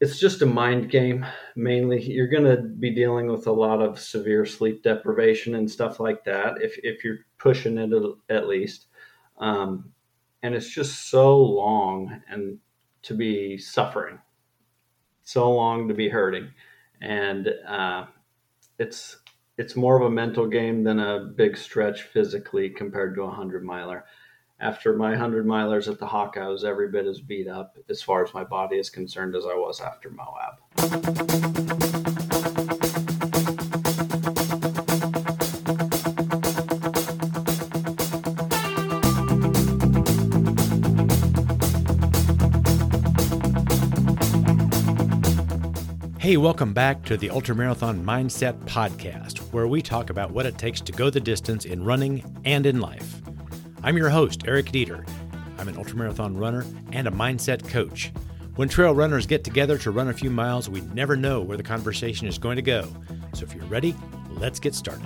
It's just a mind game. Mainly, you're going to be dealing with a lot of severe sleep deprivation and stuff like that. If you're pushing it at least, um, and it's just so long and to be suffering, so long to be hurting, and it's it's more of a mental game than a big stretch physically compared to a 100 miler. After my 100 milers at the Hawk, I was every bit as beat up as far as my body is concerned as I was after Moab. Hey, welcome back to the Ultramarathon Mindset Podcast, where we talk about what it takes to go the distance in running and in life. I'm your host, Eric Dieter. I'm an ultramarathon runner and a mindset coach. When trail runners get together to run a few miles, we never know where the conversation is going to go. So if you're ready, let's get started.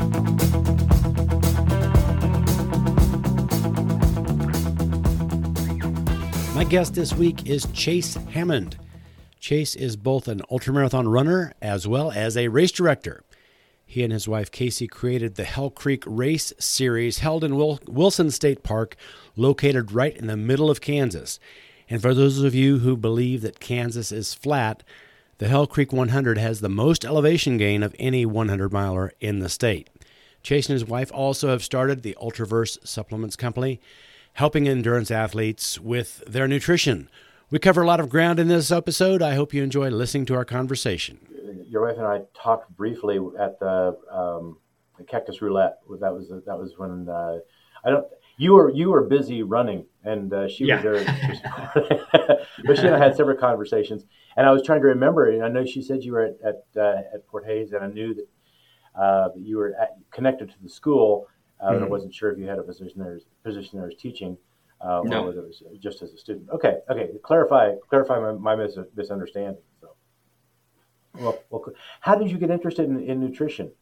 My guest this week is Chase Hammond. Chase is both an ultramarathon runner as well as a race director. He and his wife Casey created the Hell Creek Race Series held in Wilson State Park, located right in the middle of Kansas. And for those of you who believe that Kansas is flat, the Hell Creek 100 has the most elevation gain of any 100-miler in the state. Chase and his wife also have started the Ultraverse Supplements Company, helping endurance athletes with their nutrition. We cover a lot of ground in this episode. I hope you enjoy listening to our conversation. Your wife and I talked briefly at the Cactus Roulette. That was when you were busy running, and she was there. But she and I had several conversations, and I was trying to remember. And I know she said you were at Port Hayes, and I knew that you were connected to the school. And I wasn't sure if you had a position there as teaching. No. Or whether it was just as a student. Okay. Clarify my misunderstanding. So, well, how did you get interested in nutrition?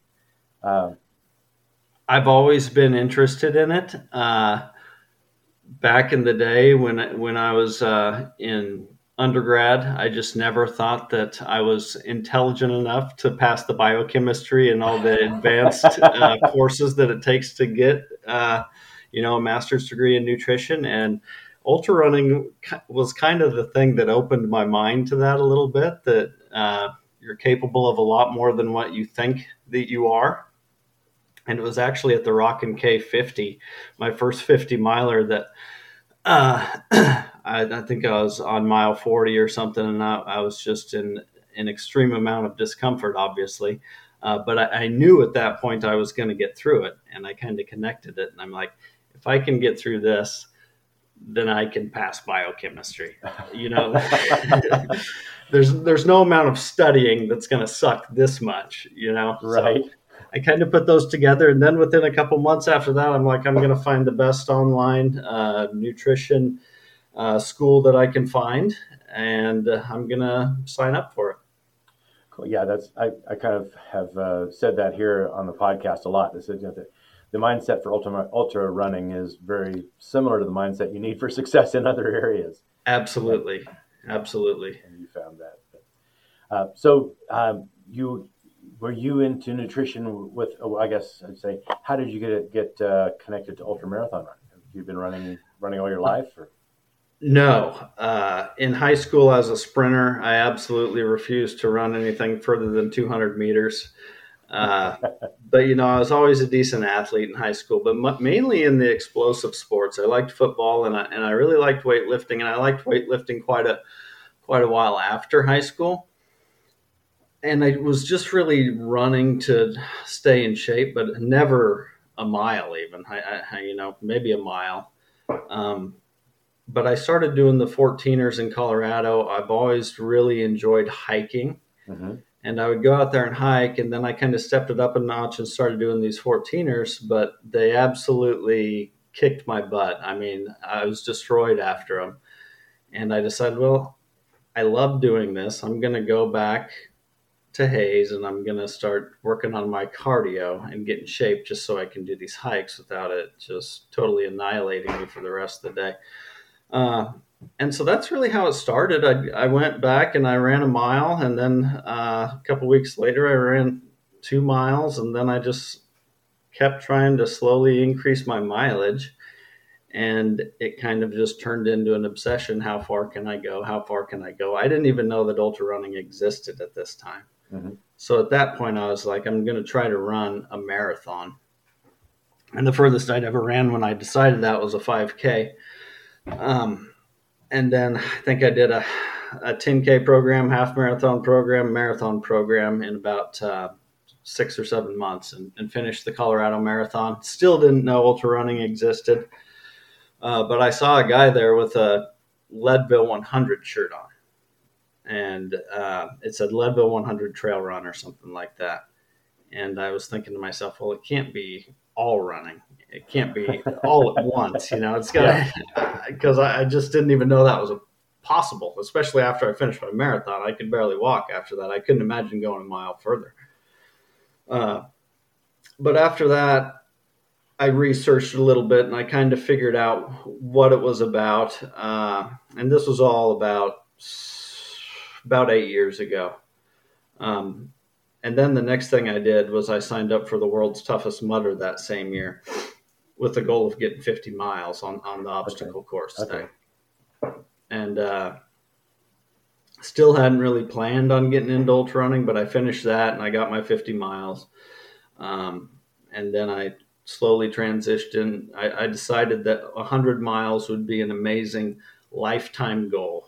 I've always been interested in it. Back in the day when I was in undergrad, I just never thought that I was intelligent enough to pass the biochemistry and all the advanced courses that it takes to get a master's degree in nutrition. And ultra running was kind of the thing that opened my mind to that a little bit, that you're capable of a lot more than what you think that you are. And it was actually at the Rockin' K50, my first 50 miler, that I think I was on mile 40 or something. And I was just in an extreme amount of discomfort, obviously. But I knew at that point I was going to get through it. And I kind of connected it. And I'm like, if I can get through this, then I can pass biochemistry. There's no amount of studying that's going to suck this much, Right. So I kind of put those together. And then within a couple months after that, I'm like, I'm going to find the best online nutrition school that I can find. And I'm going to sign up for it. Cool. Yeah, I kind of have said that here on the podcast a lot. This is the mindset for ultra running is very similar to the mindset you need for success in other areas. Absolutely. And you found that. Were you into nutrition with? I guess I'd say, how did you get connected to ultramarathon running? Have you been running all your life? Or? No. In high school, as a sprinter, I absolutely refused to run anything further than 200 meters. But, I was always a decent athlete in high school, but mainly in the explosive sports. I liked football and I really liked weightlifting, and I liked weightlifting quite a while after high school. And I was just really running to stay in shape, but never a mile even, maybe a mile. But I started doing the 14ers in Colorado. I've always really enjoyed hiking. Mm-hmm. And I would go out there and hike, and then I kind of stepped it up a notch and started doing these 14ers, but they absolutely kicked my butt. I mean, I was destroyed after them. And I decided, well, I love doing this. I'm going to go back to Hayes, and I'm going to start working on my cardio and get in shape just so I can do these hikes without it just totally annihilating me for the rest of the day. And so that's really how it started. I went back and I ran a mile, and then a couple weeks later I ran 2 miles, and then I just kept trying to slowly increase my mileage, and it kind of just turned into an obsession. How far can I go? How far can I go? I didn't even know that ultra running existed at this time. Mm-hmm. So at that point I was like, I'm going to try to run a marathon. And the furthest I'd ever ran when I decided that was a 5K. And then I think I did a 10K program, half marathon program in about 6 or 7 months, and finished the Colorado Marathon. Still didn't know ultra running existed. But I saw a guy there with a Leadville 100 shirt on. And it said Leadville 100 Trail Run or something like that. And I was thinking to myself, well, it can't be all running. It can't be all at once. It's got to, because I just didn't even know that was possible, especially after I finished my marathon. I could barely walk after that. I couldn't imagine going a mile further. But after that, I researched a little bit and I kind of figured out what it was about. And this was all about 8 years ago. And then the next thing I did was I signed up for the World's Toughest Mudder that same year with the goal of getting 50 miles on the obstacle course thing. And still hadn't really planned on getting into ultra running, but I finished that and I got my 50 miles. And then I slowly transitioned. I decided that 100 miles would be an amazing lifetime goal.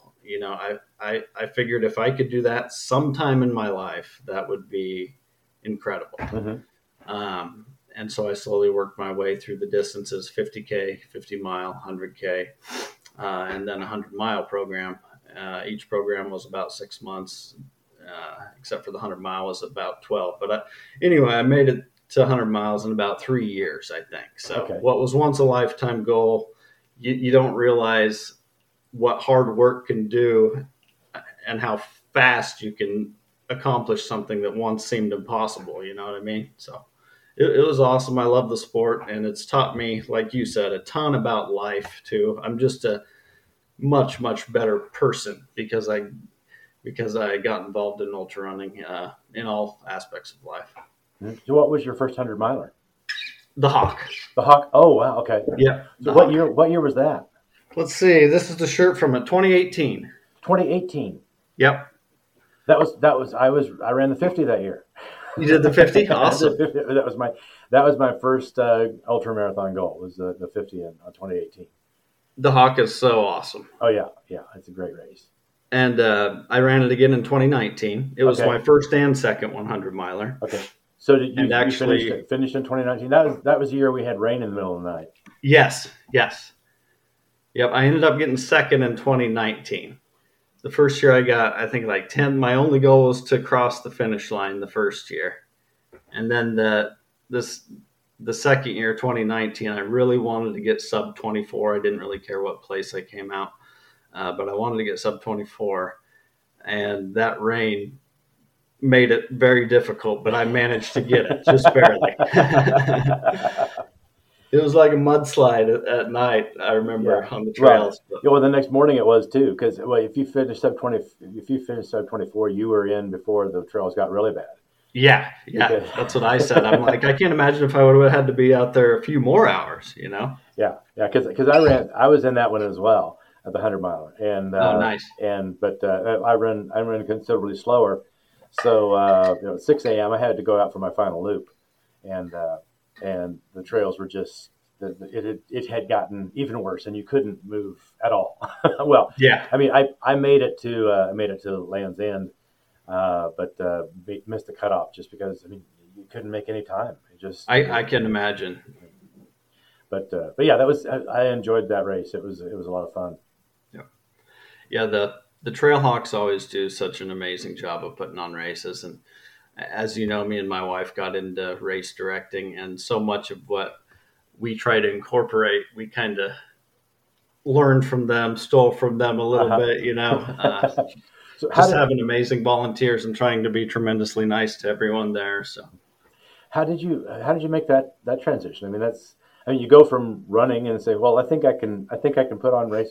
I figured if I could do that sometime in my life, that would be incredible. Mm-hmm. And so I slowly worked my way through the distances, 50K, 50 mile, 100K, and then a 100-mile program. Each program was about 6 months, except for the 100-mile was about 12. But anyway, I made it to 100 miles in about 3 years, I think. So What was once a lifetime goal, you don't realize what hard work can do and how fast you can accomplish something that once seemed impossible. You know what I mean? So it was awesome. I love the sport, and it's taught me, like you said, a ton about life too. I'm just a much, much better person because I got involved in ultra running in all aspects of life. So what was your first 100 miler? The Hawk. The Hawk. Oh, wow. Okay. Yeah. So what year was that? Let's see. This is the shirt from 2018. 2018. Yep. I ran the 50 that year. You did the 50? Awesome. That was my first ultra marathon goal, was the 50 in 2018. The Hawk is so awesome. Oh yeah, it's a great race. And I ran it again in 2019. It was my first and second 100 miler. Okay. So did you actually finish in 2019? That was the year we had rain in the middle of the night. Yes. Yep, I ended up getting second in 2019. The first year I got, I think, like 10. My only goal was to cross the finish line the first year. And then the second year, 2019, I really wanted to get sub 24. I didn't really care what place I came out, but I wanted to get sub 24. And that rain made it very difficult, but I managed to get it just barely. It was like a mudslide at night, I remember, on the trails. Right. Well, the next morning it was too, because if you finished sub 24, you were in before the trails got really bad. Yeah, that's what I said. I'm like, I can't imagine if I would have had to be out there a few more hours, Yeah, because I was in that one as well at the 100 miler, and nice. But I ran considerably slower, so at 6 a.m. I had to go out for my final loop, and the trails were just it had gotten even worse, and you couldn't move at all. Well, yeah. I mean, I made it to Land's End, but missed the cutoff just because you couldn't make any time. I can imagine. But yeah, I enjoyed that race. It was a lot of fun. Yeah. The Trailhawks always do such an amazing job of putting on races, and as you know, me and my wife got into race directing, and so much of what we try to incorporate, we kind of learned from them, stole from them a little bit, So just having amazing volunteers and trying to be tremendously nice to everyone there. So, how did you make that transition? You go from running and say, well, I think I can put on races.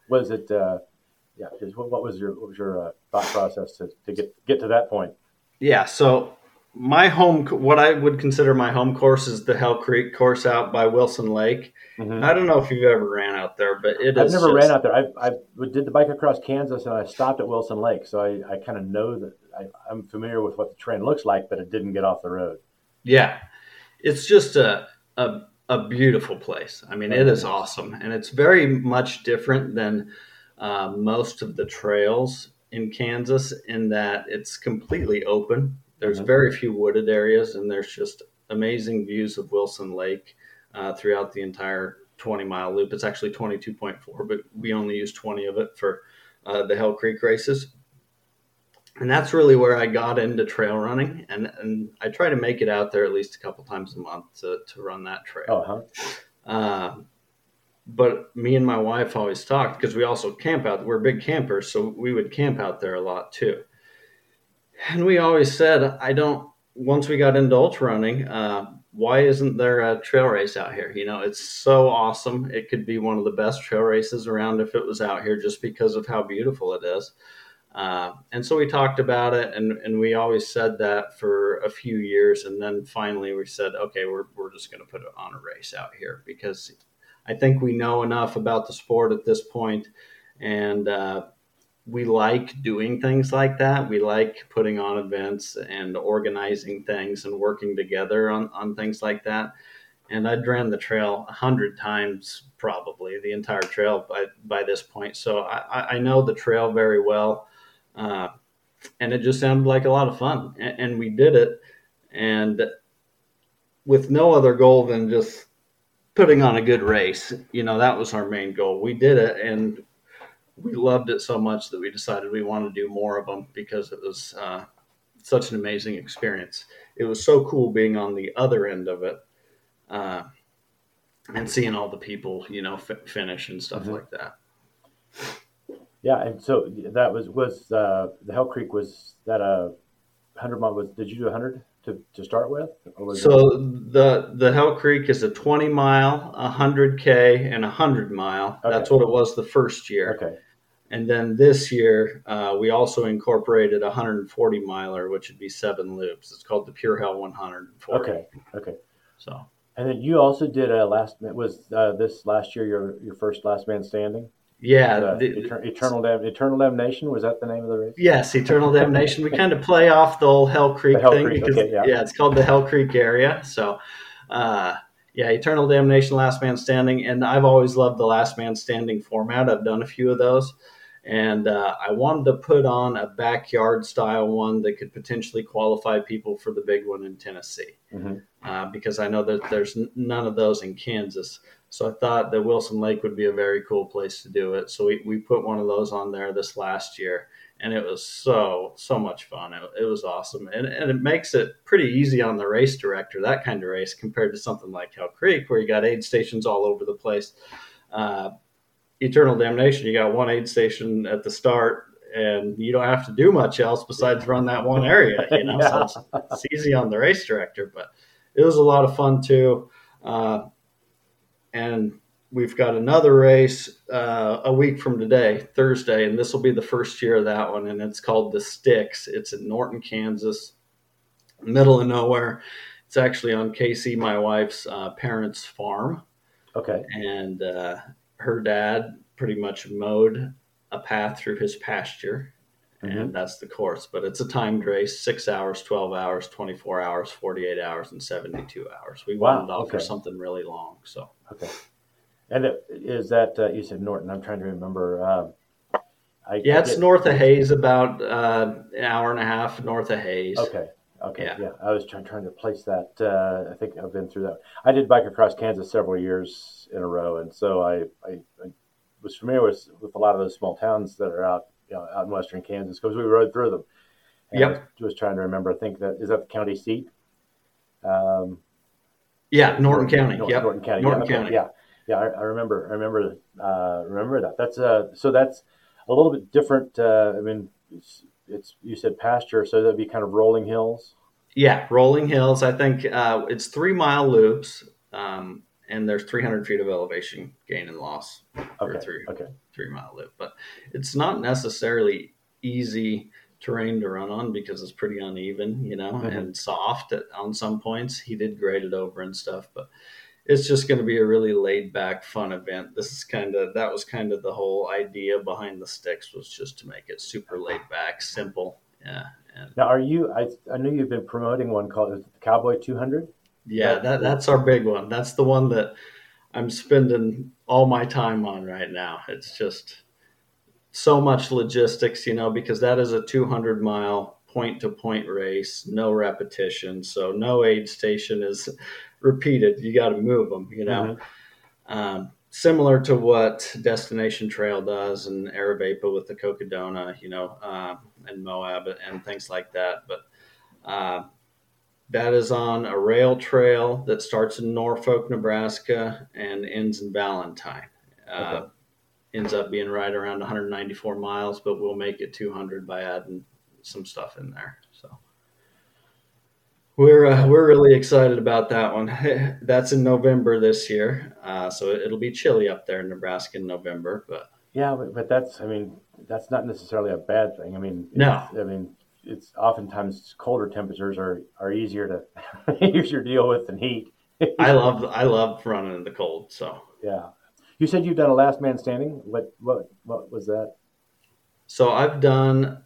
was it? Yeah. What was your thought process to get to that point? Yeah. So my what I would consider my home course is the Hell Creek course out by Wilson Lake. Mm-hmm. I don't know if you've ever ran out there, but I've never ran out there. I did the bike across Kansas, and I stopped at Wilson Lake, so I kind of know that I'm familiar with what the terrain looks like, but it didn't get off the road. Yeah, it's just a beautiful place. I mean, it is awesome, and it's very much different than most of the trails in Kansas in that it's completely open. There's very few wooded areas, and there's just amazing views of Wilson Lake throughout the entire 20-mile loop. It's actually 22.4, but we only use 20 of it for the Hell Creek races. And that's really where I got into trail running, and I try to make it out there at least a couple times a month to run that trail. But me and my wife always talked, because we also camp out. We're big campers, so we would camp out there a lot too. And we always said, once we got into ultra running, why isn't there a trail race out here? You know, it's so awesome. It could be one of the best trail races around if it was out here, just because of how beautiful it is. And so we talked about it, and we always said that for a few years. And then finally we said, okay, we're just going to put it on a race out here, because I think we know enough about the sport at this point, and we like doing things like that. We like putting on events and organizing things and working together on things like that. And I'd ran the trail 100 times, probably the entire trail by this point. So I know the trail very well. And it just sounded like a lot of fun, and we did it, and with no other goal than just putting on a good race. You know, that was our main goal. We did it, and we loved it so much that we decided we wanted to do more of them, because it was such an amazing experience. It was so cool being on the other end of it, and seeing all the people, you know, finish and stuff like that. Yeah, and so that was the Hell Creek, was that a 100-mile? Did you do 100 to start with? The Hell Creek is a 20-mile, 100K, and 100-mile. Okay. That's what it was the first year. Okay. And then this year, we also incorporated a 140-miler, which would be 7 loops. It's called the Pure Hell 140. Okay. So. And then you also did this last year your first Last Man Standing? Yeah, Eternal Damnation, was that the name of the race? Yes, Eternal Damnation. We kind of play off the old Hell Creek thing. Creek, because, okay, yeah, it's called the Hell Creek area. So, Eternal Damnation, Last Man Standing, and I've always loved the Last Man Standing format. I've done a few of those, and I wanted to put on a backyard style one that could potentially qualify people for the big one in Tennessee, because I know that there's none of those in Kansas. So I thought that Wilson Lake would be a very cool place to do it. So we put one of those on there this last year, and it was so much fun. It was awesome. And it makes it pretty easy on the race director, that kind of race, compared to something like Hell Creek, where you got aid stations all over the place. Eternal Damnation, you got one aid station at the start, and you don't have to do much else besides run that one area, you know. Yeah. So it's easy on the race director, but it was a lot of fun too. And we've got another race a week from today, Thursday, and this will be the first year of that one, and it's called the Sticks. It's in Norton, Kansas, middle of nowhere. It's actually on Casey, my wife's parents' farm. Okay. And her dad pretty much mowed a path through his pasture, and that's the course. But it's a timed race, 6 hours, 12 hours, 24 hours, 48 hours, and 72 hours. We wanted to offer something really long. So. Okay. And is that, you said Norton, I'm trying to remember. It's north of Hayes, about an hour and a half north of Hayes. Okay. Yeah. I was trying to place that. I think I've been through that. I did bike across Kansas several years in a row, and so I was familiar with a lot of those small towns that are out in western Kansas, because we rode through them. And I was trying to remember. I think is that the county seat? Norton County. Norton County. Norton County. Yeah. I remember that. That's so that's a little bit different. I mean, it's you said pasture, so that'd be kind of rolling hills. Yeah, rolling hills. I think it's 3 mile loops, and and there's 300 feet of elevation gain and loss for a Okay. 3 mile loop. But it's not necessarily easy terrain to run on because it's pretty uneven, and soft on some points. He did grade it over and stuff, but it's just going to be a really laid back, fun event. That was kind of the whole idea behind the sticks, was just to make it super laid back, simple. Yeah. And now, I know you've been promoting one called the Cowboy 200. Yeah, that's our big one. That's the one that I'm spending all my time on right now. It's just so much logistics, because that is a 200-mile point-to-point race, no repetition. So no aid station is repeated. You got to move them, similar to what Destination Trail does and Aravaipa with the Cocodona, and Moab and things like that. But that is on a rail trail that starts in Norfolk, Nebraska, and ends in Valentine. Ends up being right around 194 miles, but we'll make it 200 by adding some stuff in there. So we're really excited about that one. That's in November this year, so it'll be chilly up there in Nebraska in November. But yeah, but that's not necessarily a bad thing. No. It's oftentimes colder temperatures are easier to deal with than heat. I love running in the cold. So yeah. You said you've done a last man standing. What was that? So I've done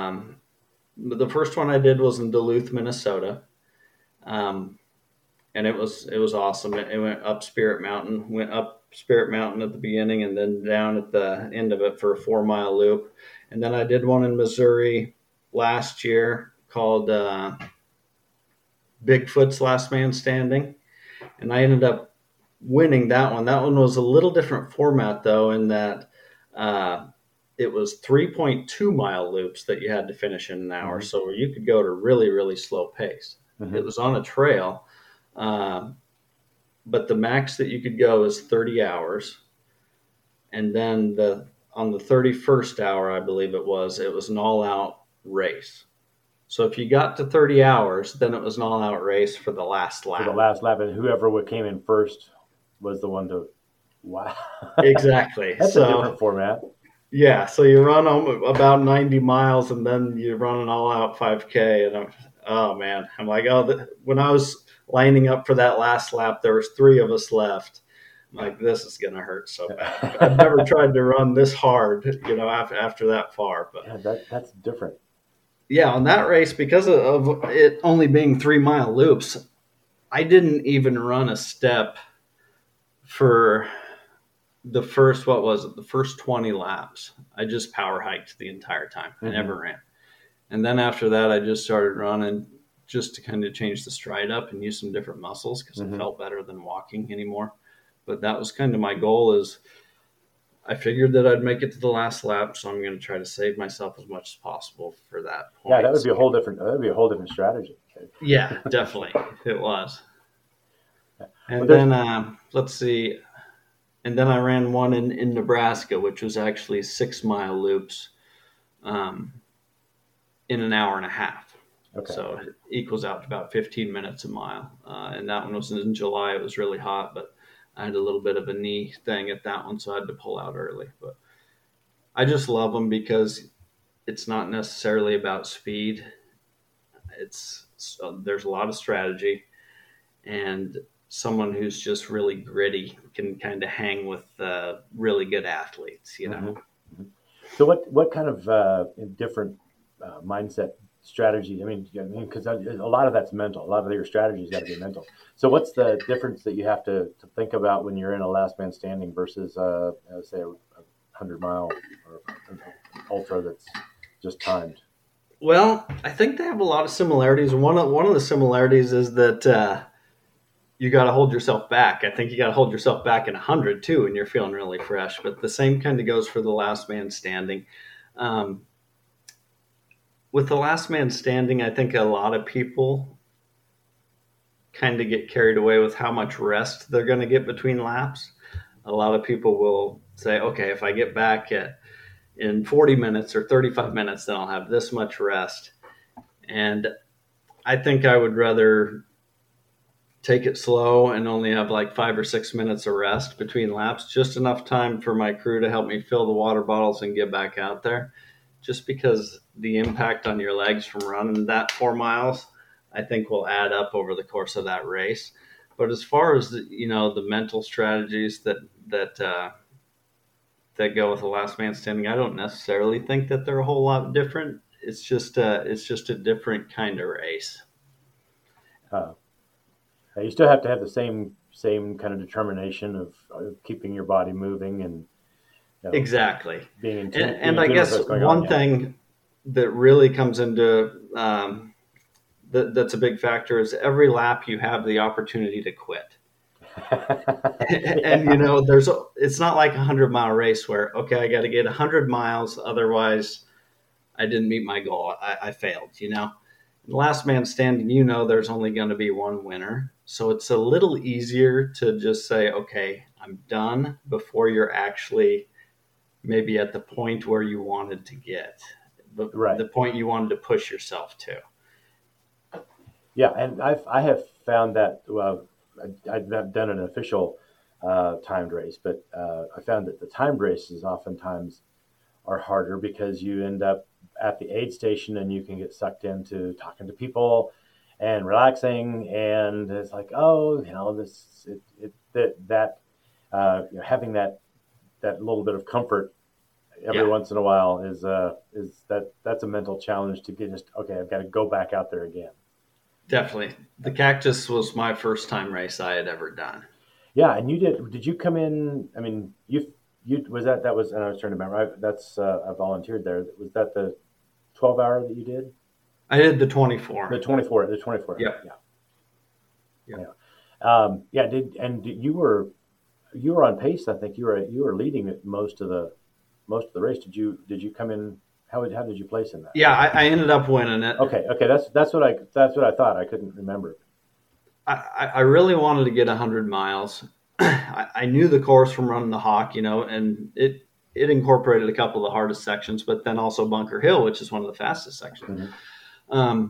the first one I did was in Duluth, Minnesota, and it was awesome. It went up Spirit Mountain at the beginning, and then down at the end of it for a 4-mile loop. And then I did one in Missouri last year called Bigfoot's Last Man Standing, and I ended up winning that one. That one was a little different format, though, in that it was 3.2-mile loops that you had to finish in an hour. So you could go at a really, really slow pace. It was on a trail, but the max that you could go is 30 hours. And then on the 31st hour, I believe it was an all-out race. So if you got to 30 hours, then it was an all-out race for the last lap. For the last lap, and whoever came in first was the one to. Wow. Exactly. That's a different format. Yeah, so you run about 90 miles, and then you run an all-out 5K, and I'm like, when I was lining up for that last lap, there was 3 of us left. I'm like, this is going to hurt so bad. I've never tried to run this hard, after that far. But yeah, that's different. Yeah, on that race, because of it only being 3-mile loops, I didn't even run a step for the first 20 laps. I just power hiked the entire time. I never ran. And then after that, I just started running just to kind of change the stride up and use some different muscles because it felt better than walking anymore. But that was kind of my goal. Is I figured that I'd make it to the last lap, so I'm going to try to save myself as much as possible for that point. Yeah, that would be a whole different strategy. Yeah, definitely. It was. And then let's see. And then I ran one in Nebraska, which was actually 6-mile loops in an hour and a half. Okay. So it equals out to about 15 minutes a mile. And that one was in July. It was really hot, but I had a little bit of a knee thing at that one, so I had to pull out early. But I just love them because it's not necessarily about speed. There's a lot of strategy, and someone who's just really gritty can kind of hang with really good athletes, So what kind of different mindset strategy? Because a lot of that's mental. A lot of your strategies got to be mental. So what's the difference that you have to think about when you're in a last man standing versus, say, a 100-mile or ultra that's just timed? Well, I think they have a lot of similarities. One of the similarities is that you got to hold yourself back. I think you got to hold yourself back in 100 too, and you're feeling really fresh. But the same kind of goes for the last man standing. With the last man standing, I think a lot of people kind of get carried away with how much rest they're going to get between laps. A lot of people will say, okay, if I get back in 40 minutes or 35 minutes, then I'll have this much rest. And I think I would rather take it slow and only have like 5 or 6 minutes of rest between laps, just enough time for my crew to help me fill the water bottles and get back out there. Just because the impact on your legs from running that 4 miles, I think will add up over the course of that race. But as far as the mental strategies that go with the last man standing, I don't necessarily think that they're a whole lot different. It's just a different kind of race. You still have to have the same kind of determination of keeping your body moving and exactly being in tune. And I guess one thing that really comes into that's a big factor is every lap you have the opportunity to quit. And it's not like 100-mile race where I got to get 100 miles, otherwise I didn't meet my goal. I failed. The last man standing, there's only going to be one winner. So it's a little easier to just say, okay, I'm done before you're actually maybe at the point where you wanted to get, the point you wanted to push yourself to. Yeah, and I have found that, I've done an official timed race, but I found that the timed races oftentimes are harder because you end up at the aid station and you can get sucked into talking to people and relaxing, and it's like, having that little bit of comfort every once in a while that's a mental challenge to get I've got to go back out there again. Definitely. The Cactus was my first time race I had ever done. Yeah, and did you come in, I mean, you was that was, and I was trying to remember, I volunteered there. Was that the 12-hour that you did? I did the 24. The 24. Yep. You were on pace. I think you were leading it most of the race. Did you come in? How did you place in that? Yeah, I ended up winning it. Okay. That's what I thought. I couldn't remember. I really wanted to get 100 miles. I knew the course from running the Hawk, and it incorporated a couple of the hardest sections, but then also Bunker Hill, which is one of the fastest sections. Mm-hmm.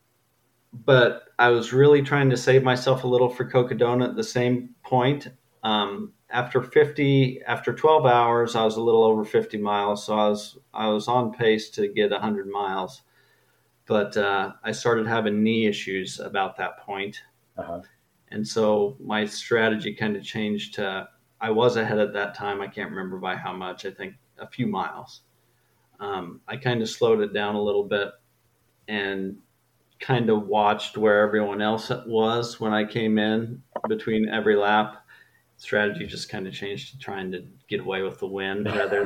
But I was really trying to save myself a little for Cocodona at the same point. After 12 hours, I was a little over 50 miles. So I was on pace to get 100 miles, but I started having knee issues about that point. Uh-huh. And so my strategy kind of changed to, I was ahead at that time. I can't remember by how much, I think a few miles. I kind of slowed it down a little bit and kind of watched where everyone else was when I came in between every lap. Strategy just kind of changed to trying to get away with the win rather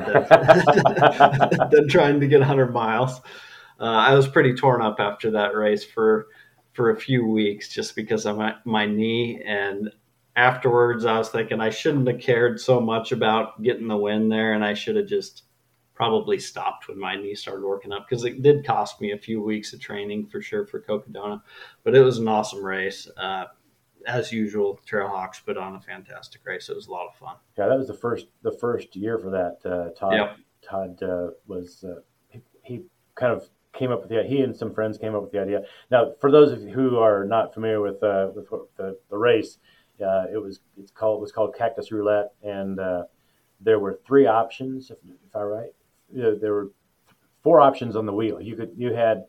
than trying to get 100 miles. I was pretty torn up after that race for a few weeks just because of my knee. And afterwards I was thinking I shouldn't have cared so much about getting the win there. And I should have just probably stopped when my knee started working up, because it did cost me a few weeks of training for sure for Cocodona, but it was an awesome race. As usual, Trailhawks put on a fantastic race. It was a lot of fun. Yeah, that was the first year for that. Todd. Yep. Todd was he kind of came up with he and some friends came up with the idea. Now, for those of you who are not familiar with the race, it was called Cactus Roulette, and there were 3 options, if I'm right. There were 4 options on the wheel. You had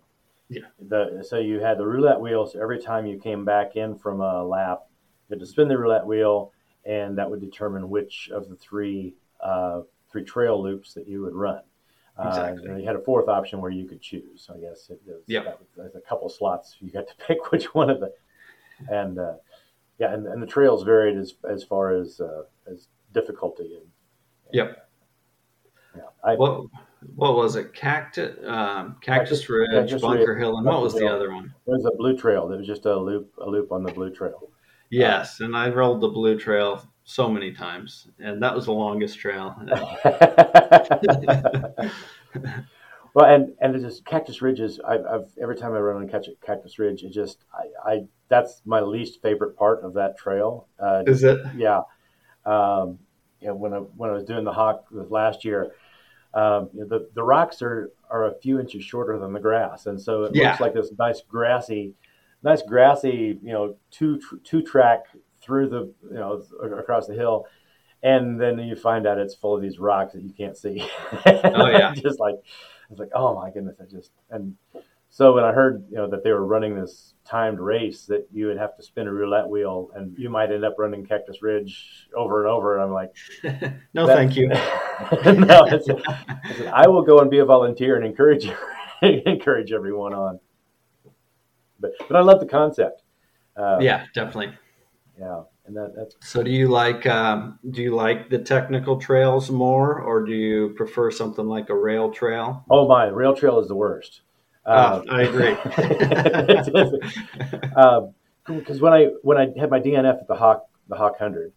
the roulette wheel. So every time you came back in from a lap, you had to spin the roulette wheel, and that would determine which of the 3 trail loops that you would run. Exactly. And you had a 4th option where you could choose. So I guess there's a couple slots you got to pick which one of the, and the trails varied as far as difficulty. Yep. Yeah. What was it? Cactus Ridge, Bunker Hill, and what was the other one? There was a blue trail. There was just a loop on the blue trail. Yes, and I rolled the blue trail so many times, and that was the longest trail. Well, and it's just Cactus Ridge is. I've every time I run on Cactus Ridge, it just that's my least favorite part of that trail. Is it? Yeah. When I was doing the Hawk last year, the rocks are a few inches shorter than the grass, and so it looks like this nice grassy nice grassy, two track through the, across the hill. And then you find out it's full of these rocks that you can't see. Oh yeah. Just like, it's like, oh my goodness. And so when I heard, that they were running this timed race that you would have to spin a roulette wheel and you might end up running Cactus Ridge over and over. And I'm like, no, thank you. No, I said, I will go and be a volunteer and encourage everyone on. But I love the concept. Yeah, definitely. Yeah. And that's. So do you like the technical trails more, or do you prefer something like a rail trail? Oh my, rail trail is the worst. I agree. Because when I had my DNF at the Hawk 100,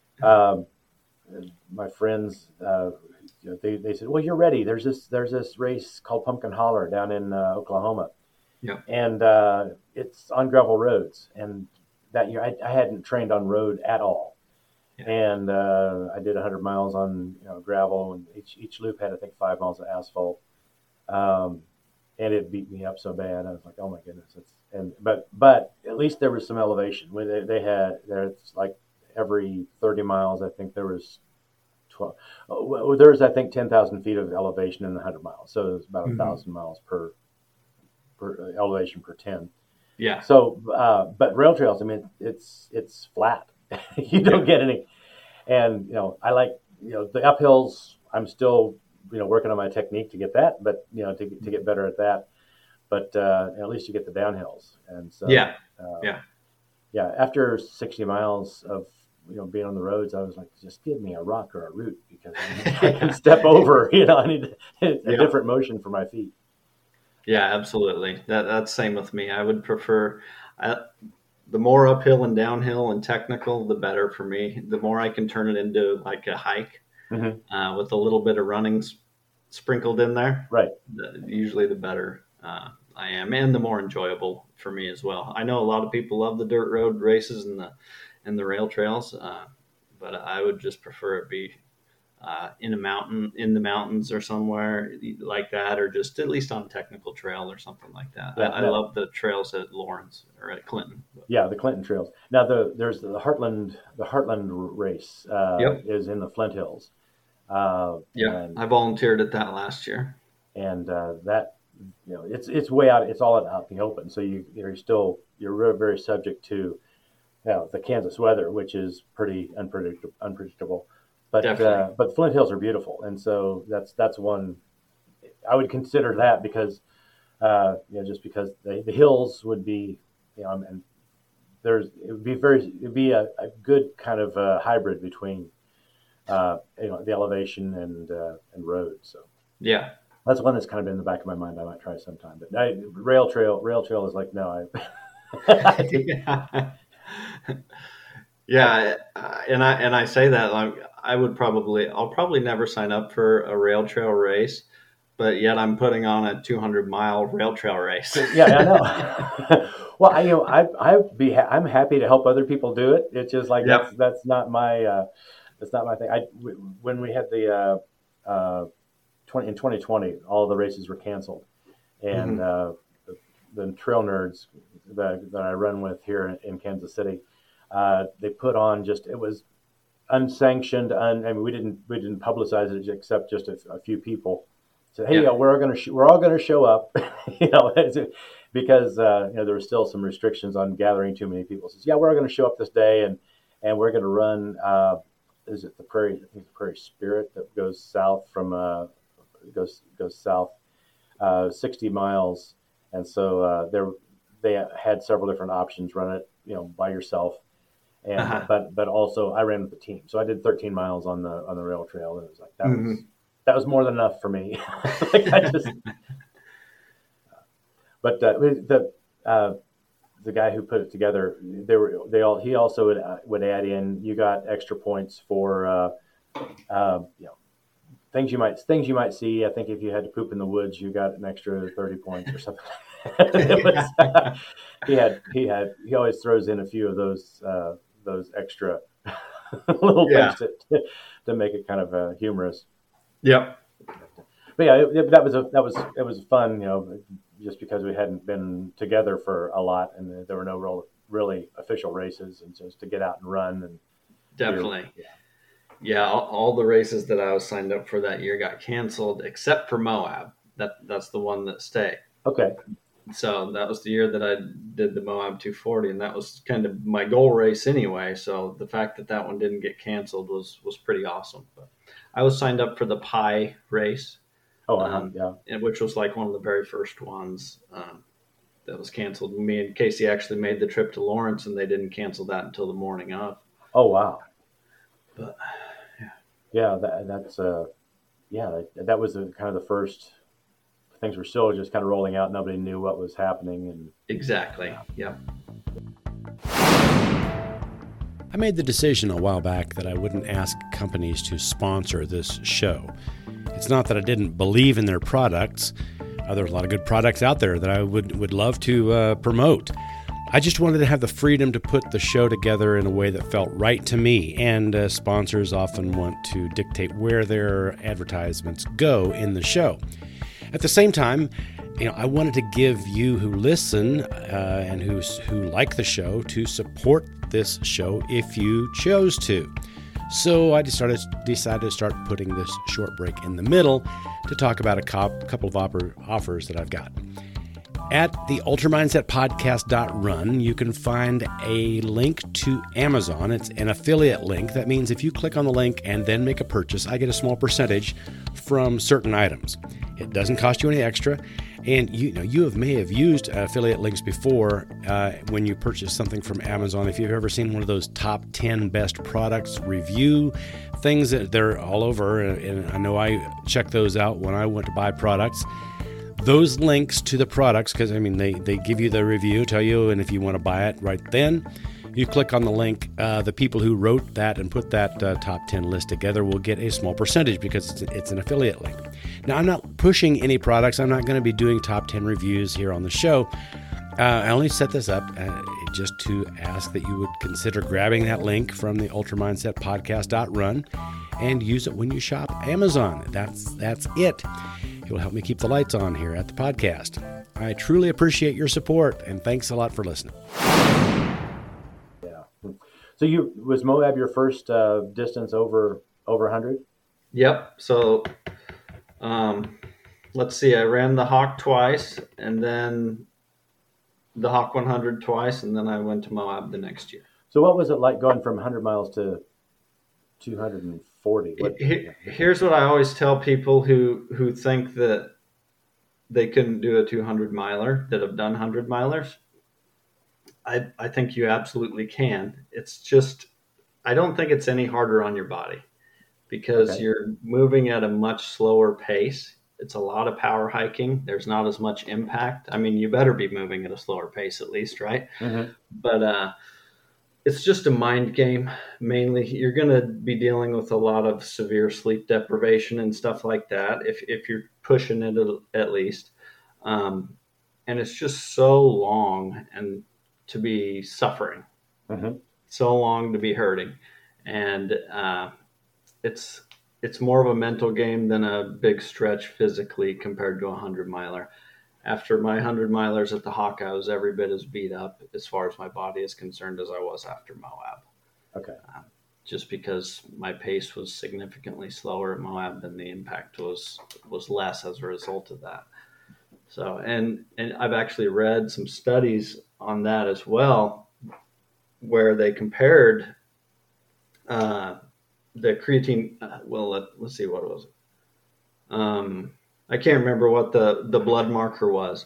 my friends they said, well, you're ready. There's this race called Pumpkin Holler down in Oklahoma, and it's on gravel roads. And that year I hadn't trained on road at all, and I did 100 miles on gravel, and each loop had I think 5 miles of asphalt. And it beat me up so bad. I was like, oh my goodness. But at least there was some elevation. When there's like every 30 miles, I think there was 12. There was, I think, 10,000 feet of elevation in the 100 miles. So it was about 1,000 miles per elevation per 10. Yeah. So, but rail trails, I mean, it's flat. You don't get any. And, I like, the uphills, I'm still working on my technique to get that, but to get better at that. But at least you get the downhills, and so After 60 miles of being on the roads, I was like, just give me a rock or a root because I can step over. I need a different motion for my feet. Yeah, absolutely. That's same with me. I would prefer the more uphill and downhill and technical, the better for me. The more I can turn it into like a hike. Mm-hmm. With a little bit of running sprinkled in there, right? Usually the better I am, and the more enjoyable for me as well. I know a lot of people love the dirt road races and the rail trails, but I would just prefer it be in the mountains or somewhere like that, or just at least on a technical trail or something like that. I love the trails at Lawrence or at Clinton. Yeah, the Clinton trails. Now there's the Heartland race is in the Flint Hills. I volunteered at that last year, and that it's way out. It's all out in the open, so you're very, very subject to the Kansas weather, which is pretty unpredictable. But the Flint Hills are beautiful, and so that's one I would consider that because just because the hills would be and it'd be a good kind of hybrid between the elevation and road. So that's one that's kind of been in the back of my mind. I might try sometime, but rail trail is like no. And I say that like I'll probably never sign up for a rail trail race, but yet I'm putting on a 200-mile rail trail race. Yeah, I know. Well, I'm happy to help other people do it. It's just like that's not my thing. When we had the in 2020, all the races were canceled, and the trail nerds that I run with here in Kansas City, they put on it was unsanctioned. We didn't publicize it except just a few people said, hey, we're all going to show up, because there were still some restrictions on gathering too many people. Says, we're all going to show up this day and we're going to run. Is it the Prairie? I think the Prairie Spirit that goes south from goes south 60 miles, and so they had several different options. Run it by yourself, and but also I ran with the team, so I did 13 miles on the rail trail, and it was like that was more than enough for me. But the guy who put it together, he also would add in, you got extra points for things you might see. I think if you had to poop in the woods, you got an extra 30 points or something. He always throws in a few of those extra little things to make it kind of humorous. Yep. But it was fun, just because we hadn't been together for a lot, and there were no really official races, and just to get out and run. And definitely, yeah. All the races that I was signed up for that year got canceled, except for Moab. That's the one that stayed. Okay. So that was the year that I did the Moab 240, and that was kind of my goal race anyway. So the fact that one didn't get canceled was pretty awesome. But I was signed up for the Pi race, which was like one of the very first ones that was canceled. Me and Casey actually made the trip to Lawrence, and they didn't cancel that until the morning of. Oh wow! But that was kind of the first. Things were still just kind of rolling out. Nobody knew what was happening. And exactly. Yeah. I made the decision a while back that I wouldn't ask companies to sponsor this show. It's not that I didn't believe in their products. There are a lot of good products out there that I would love to promote. I just wanted to have the freedom to put the show together in a way that felt right to me, and sponsors often want to dictate where their advertisements go in the show. At the same time, I wanted to give you who listen and who like the show to support this show if you chose to. So I decided to start putting this short break in the middle to talk about a couple of offers that I've got. At the ultramindsetpodcast.run, you can find a link to Amazon. It's an affiliate link. That means if you click on the link and then make a purchase, I get a small percentage from certain items. It doesn't cost you any extra, and you may have used affiliate links before when you purchase something from Amazon. If you've ever seen one of those top 10 best products review things, that they're all over, and I know I check those out when I want to buy products. Those links to the products, because they give you the review, tell you, and if you want to buy it right then, you click on the link. The people who wrote that and put that top 10 list together will get a small percentage because it's an affiliate link. Now, I'm not pushing any products. I'm not going to be doing top 10 reviews here on the show. I only set this up just to ask that you would consider grabbing that link from the ultramindsetpodcast.run and use it when you shop Amazon. That's it. It will help me keep the lights on here at the podcast. I truly appreciate your support, and thanks a lot for listening. Yeah. So was Moab your first distance over 100? Yep. So let's see. I ran the Hawk twice, and then the Hawk 100 twice, and then I went to Moab the next year. So what was it like going from 100 miles to 240? Here's what I always tell people who think that they couldn't do a 200 miler that have done 100 milers. I think you absolutely can. It's just, I don't think it's any harder on your body because you're moving at a much slower pace. It's a lot of power hiking. There's not as much impact. You better be moving at a slower pace at least, right? Mm-hmm. But it's just a mind game. Mainly, you're going to be dealing with a lot of severe sleep deprivation and stuff like that if you're pushing it at least. And it's just so long and to be suffering, so long to be hurting. And it's more of a mental game than a big stretch physically compared to a 100 miler. After my 100 milers at the Hawk, I was every bit as beat up as far as my body is concerned as I was after Moab. Okay. Just because my pace was significantly slower at Moab and the impact was less as a result of that. So, and I've actually read some studies on that as well, where they compared the creatine. Let's see, what was it? I can't remember what the blood marker was,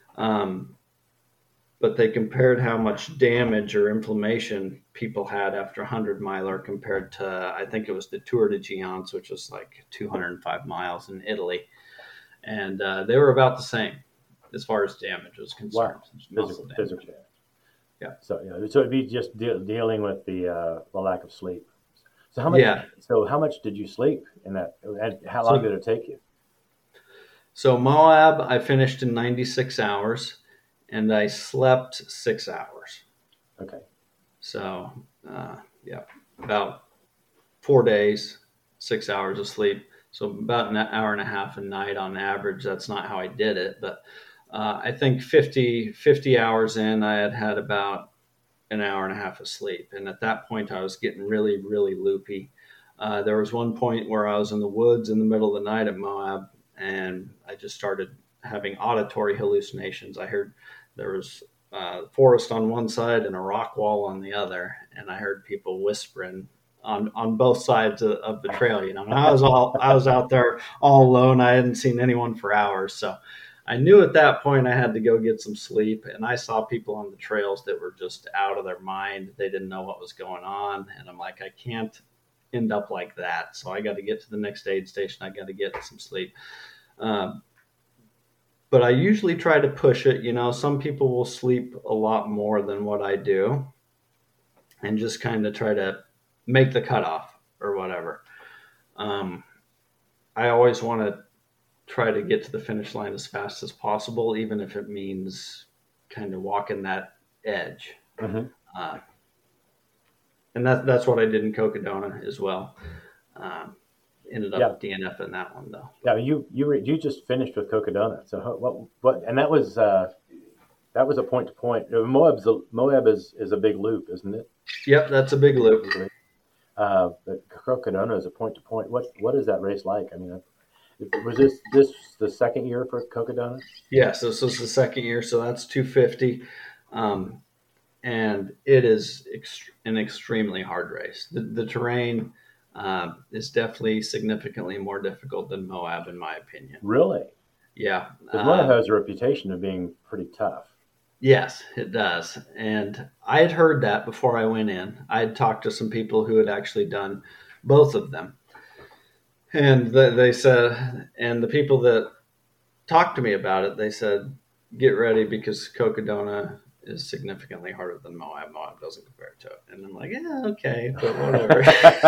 but they compared how much damage or inflammation people had after 100 miler compared to, I think it was the Tour de Giants, which was like 205 miles in Italy. And they were about the same as far as damage was concerned. Wow. Physical damage. Yeah. So it'd be just dealing with the lack of sleep. So how much? Yeah. So how much did you sleep in that? And how long did it take you? So Moab, I finished in 96 hours, and I slept 6 hours. Okay. So about 4 days, 6 hours of sleep. So about an hour and a half a night on average. That's not how I did it, but I think 50 hours in, I had about an hour and a half of sleep. And at that point, I was getting really, really loopy. There was one point where I was in the woods in the middle of the night at Moab, and I just started having auditory hallucinations. I heard there was forest on one side and a rock wall on the other, and I heard people whispering on both sides of the trail. You know, and I was out there all alone. I hadn't seen anyone for hours, so I knew at that point I had to go get some sleep. And I saw people on the trails that were just out of their mind. They didn't know what was going on, and I'm like, I can't end up like that. So I got to get to the next aid station. I got to get some sleep. But I usually try to push it. You know, some people will sleep a lot more than what I do, and just kind of try to make the cutoff or whatever. I always want to try to get to the finish line as fast as possible, even if it means kind of walking that edge. Mm-hmm. And that's what I did in Cocodona as well. Ended up DNF in that one though. Yeah, you just finished with Cocodona. So what? And that was a point to point. Moab is a big loop, isn't it? Yep, that's a big loop. But Cocodona is a point to point. What is that race like? I mean, was this the second year for Cocodona? Yes, this was the second year. So that's 250. And it is an extremely hard race. The terrain is definitely significantly more difficult than Moab, in my opinion. Really? Yeah. Because Moab has a reputation of being pretty tough. Yes, it does. And I had heard that before I went in. I had talked to some people who had actually done both of them. And they said, and the people that talked to me about it, they said, get ready because Cocodona is significantly harder than Moab. Moab doesn't compare to it. And I'm like, yeah, okay, but whatever.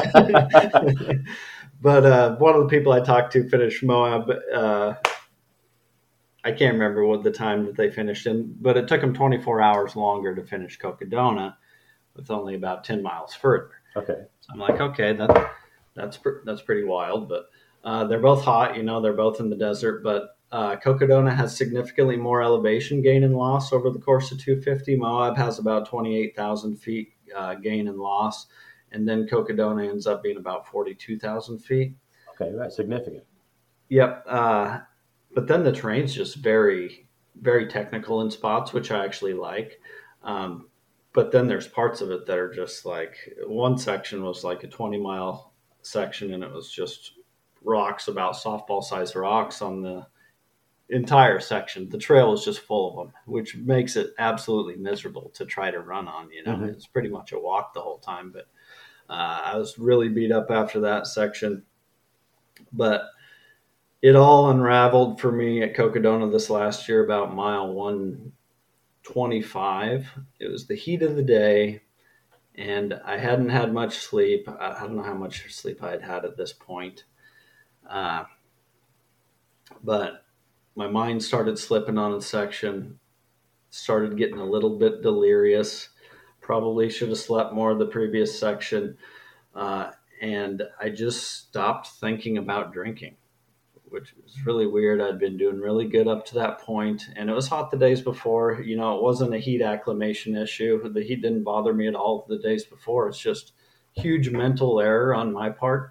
But one of the people I talked to finished Moab. I can't remember what the time that they finished in, but it took them 24 hours longer to finish Cocodona with only about 10 miles further. Okay. So I'm like, okay, that's pretty wild, but they're both hot, you know, they're both in the desert, but Cocodona has significantly more elevation gain and loss over the course of 250. Moab has about 28,000 feet gain and loss, and then Cocodona ends up being about 42,000 feet. Okay, that's significant. Yep. But then the terrain's just very, very technical in spots, which I actually like. But then there's parts of it that are just like, one section was like a 20-mile section, and it was just rocks, about softball-sized rocks on the entire section. The trail was just full of them, which makes it absolutely miserable to try to run on. You know, mm-hmm. It's pretty much a walk the whole time. But I was really beat up after that section. But it all unraveled for me at Cocodona this last year, about mile 125. It was the heat of the day, and I hadn't had much sleep. I don't know how much sleep I had at this point. But my mind started slipping on a section, started getting a little bit delirious. Probably should have slept more the previous section. And I just stopped thinking about drinking, which was really weird. I'd been doing really good up to that point, and it was hot the days before. You know, it wasn't a heat acclimation issue. The heat didn't bother me at all the days before. It's just huge mental error on my part.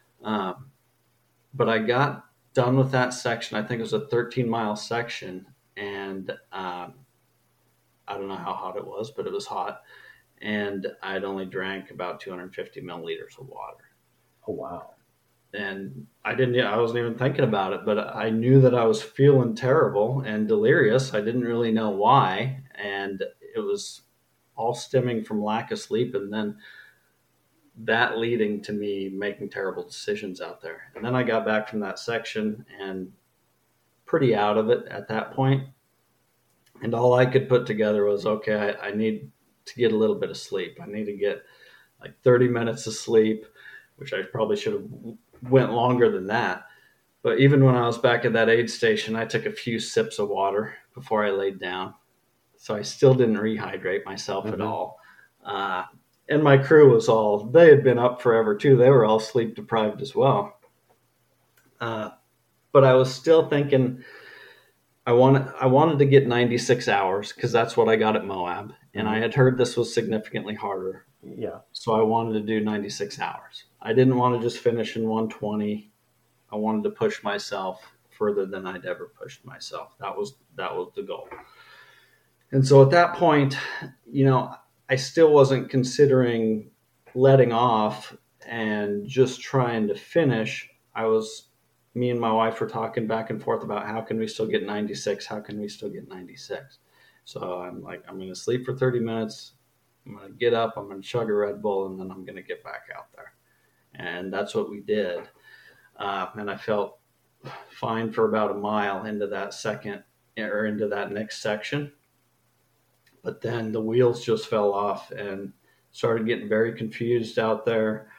But I got done with that section. I think it was a 13-mile section, and I don't know how hot it was, but it was hot. And I'd only drank about 250 milliliters of water. Oh, wow. And I wasn't even thinking about it, but I knew that I was feeling terrible and delirious. I didn't really know why. And it was all stemming from lack of sleep. And then that leading to me making terrible decisions out there. And then I got back from that section and pretty out of it at that point. And all I could put together was, okay, I need to get a little bit of sleep. I need to get like 30 minutes of sleep, which I probably should have went longer than that. But even when I was back at that aid station, I took a few sips of water before I laid down. So I still didn't rehydrate myself at all. And my crew they had been up forever too. They were all sleep deprived as well. But I was still thinking, I wanted to get 96 hours because that's what I got at Moab, and I had heard this was significantly harder. Yeah. So I wanted to do 96 hours. I didn't want to just finish in 120. I wanted to push myself further than I'd ever pushed myself. That was the goal. And so at that point, I still wasn't considering letting off and just trying to finish. Me and my wife were talking back and forth about how can we still get 96? How can we still get 96? So I'm like, I'm going to sleep for 30 minutes. I'm going to get up. I'm going to chug a Red Bull, and then I'm going to get back out there. And that's what we did. And I felt fine for about a mile into that next section. But then the wheels just fell off and started getting very confused out there,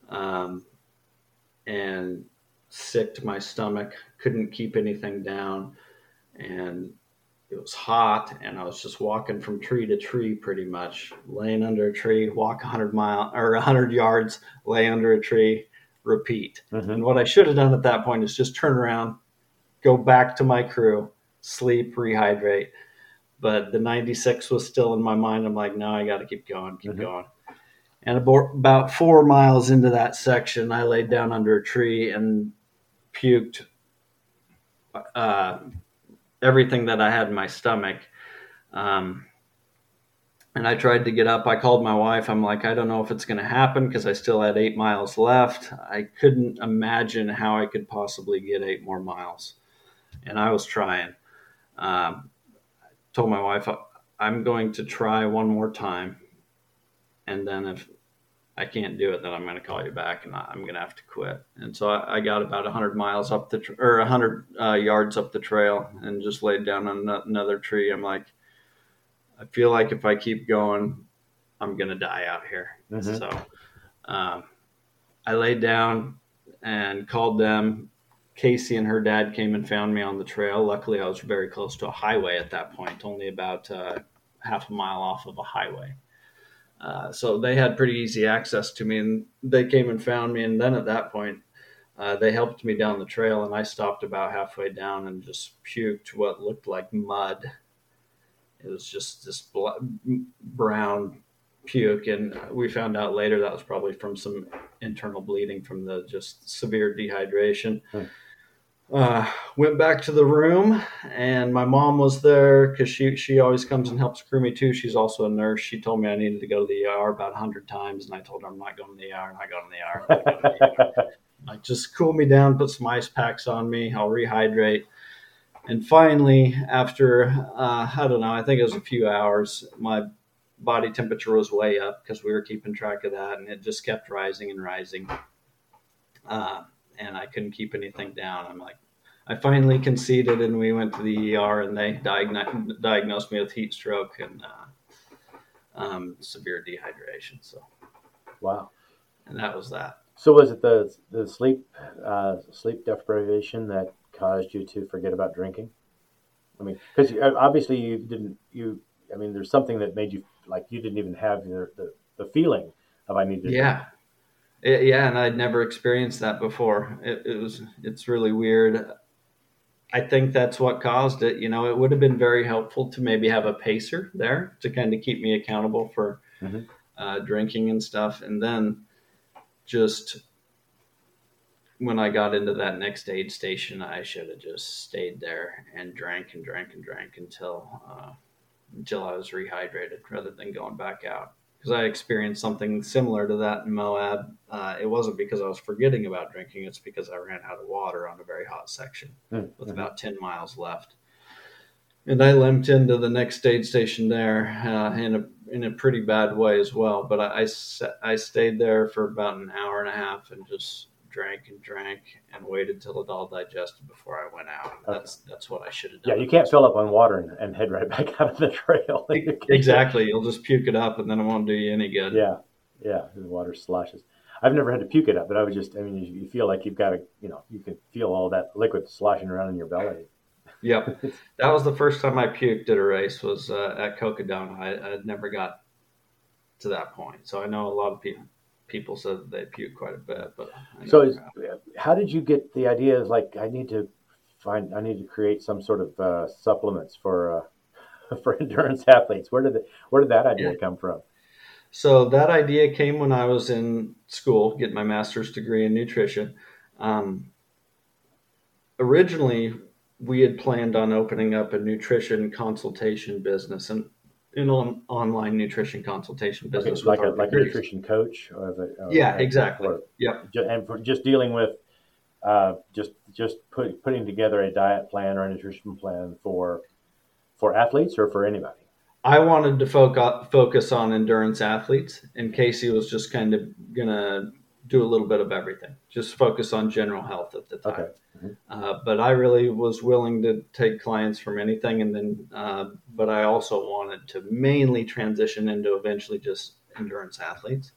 and sick to my stomach, couldn't keep anything down, and it was hot, and I was just walking from tree to tree pretty much, laying under a tree, walk 100 yards, lay under a tree, repeat. And what I should have done at that point is just turn around, go back to my crew, sleep, rehydrate. But the 96 was still in my mind. I'm like, no, I got to keep going. And about 4 miles into that section, I laid down under a tree and puked everything that I had in my stomach. And I tried to get up. I called my wife. I'm like, I don't know if it's going to happen because I still had 8 miles left. I couldn't imagine how I could possibly get 8 more miles. And I was trying. Told my wife, I'm going to try one more time. And then if I can't do it, then I'm going to call you back and I'm going to have to quit. And so I got about 100 miles up 100 yards up the trail and just laid down on another tree. I'm like, I feel like if I keep going, I'm going to die out here. So I laid down and called them. Casey and her dad came and found me on the trail. Luckily, I was very close to a highway at that point, only about half a mile off of a highway. So they had pretty easy access to me, and they came and found me. And then at that point, they helped me down the trail, and I stopped about halfway down and just puked what looked like mud. It was just this brown puke, and we found out later that was probably from some internal bleeding from the just severe dehydration. Went back to the room, and my mom was there because she always comes and helps crew me too. She's also a nurse. She told me I needed to go to the ER about 100 times, and I told her I'm not going to the ER, I'm not going to the ER, I'm not going to the ER. Like, just cool me down, put some ice packs on me, I'll rehydrate. And finally, after, I don't know, I think it was a few hours, my body temperature was way up because we were keeping track of that, and it just kept rising and rising. And I couldn't keep anything down. I'm like, I finally conceded, and we went to the ER, and they diagnosed me with heat stroke and severe dehydration. So, wow. And that was that. So was it the sleep deprivation that caused you to forget about drinking? I mean, because obviously there's something that made you, like, you didn't even have the feeling of I need to drink. Yeah, and I'd never experienced that before. It's really weird. I think that's what caused it. It would have been very helpful to maybe have a pacer there to kind of keep me accountable for drinking and stuff. And then just when I got into that next aid station, I should have just stayed there and drank and drank and drank until I was rehydrated rather than going back out. Because I experienced something similar to that in Moab. It wasn't because I was forgetting about drinking. It's because I ran out of water on a very hot section with about 10 miles left. And I limped into the next aid station there in a pretty bad way as well. But I stayed there for about an hour and a half and just drank and waited till it all digested before I went out. That's what I should have done. Yeah, you can't fill up on water and head right back out of the trail. Exactly. You'll just puke it up, and then it won't do you any good. Yeah, the water sloshes. I've never had to puke it up, but you feel like you've got to, you can feel all that liquid sloshing around in your belly. Yep. That was the first time I puked at a race, was at Cocodona. I'd never got to that point. So I know a lot of people said that they puke quite a bit. But how did you get the idea of, like, I need to I need to create some sort of supplements for for endurance athletes. Where did that idea come from? So that idea came when I was in school, getting my master's degree in nutrition. Um, Originally, we had planned on opening up a nutrition consultation business and an online nutrition consultation business Okay, with our like a degrees. nutrition coach, Yeah, exactly. Yep. and for just dealing with putting together a diet plan or a nutrition plan for athletes or for anybody. I wanted to focus on endurance athletes, and Casey was just kind of gonna do a little bit of everything, just focus on general health at the time. Okay. Mm-hmm. But I really was willing to take clients from anything, and then, but I also wanted to mainly transition into eventually just endurance athletes.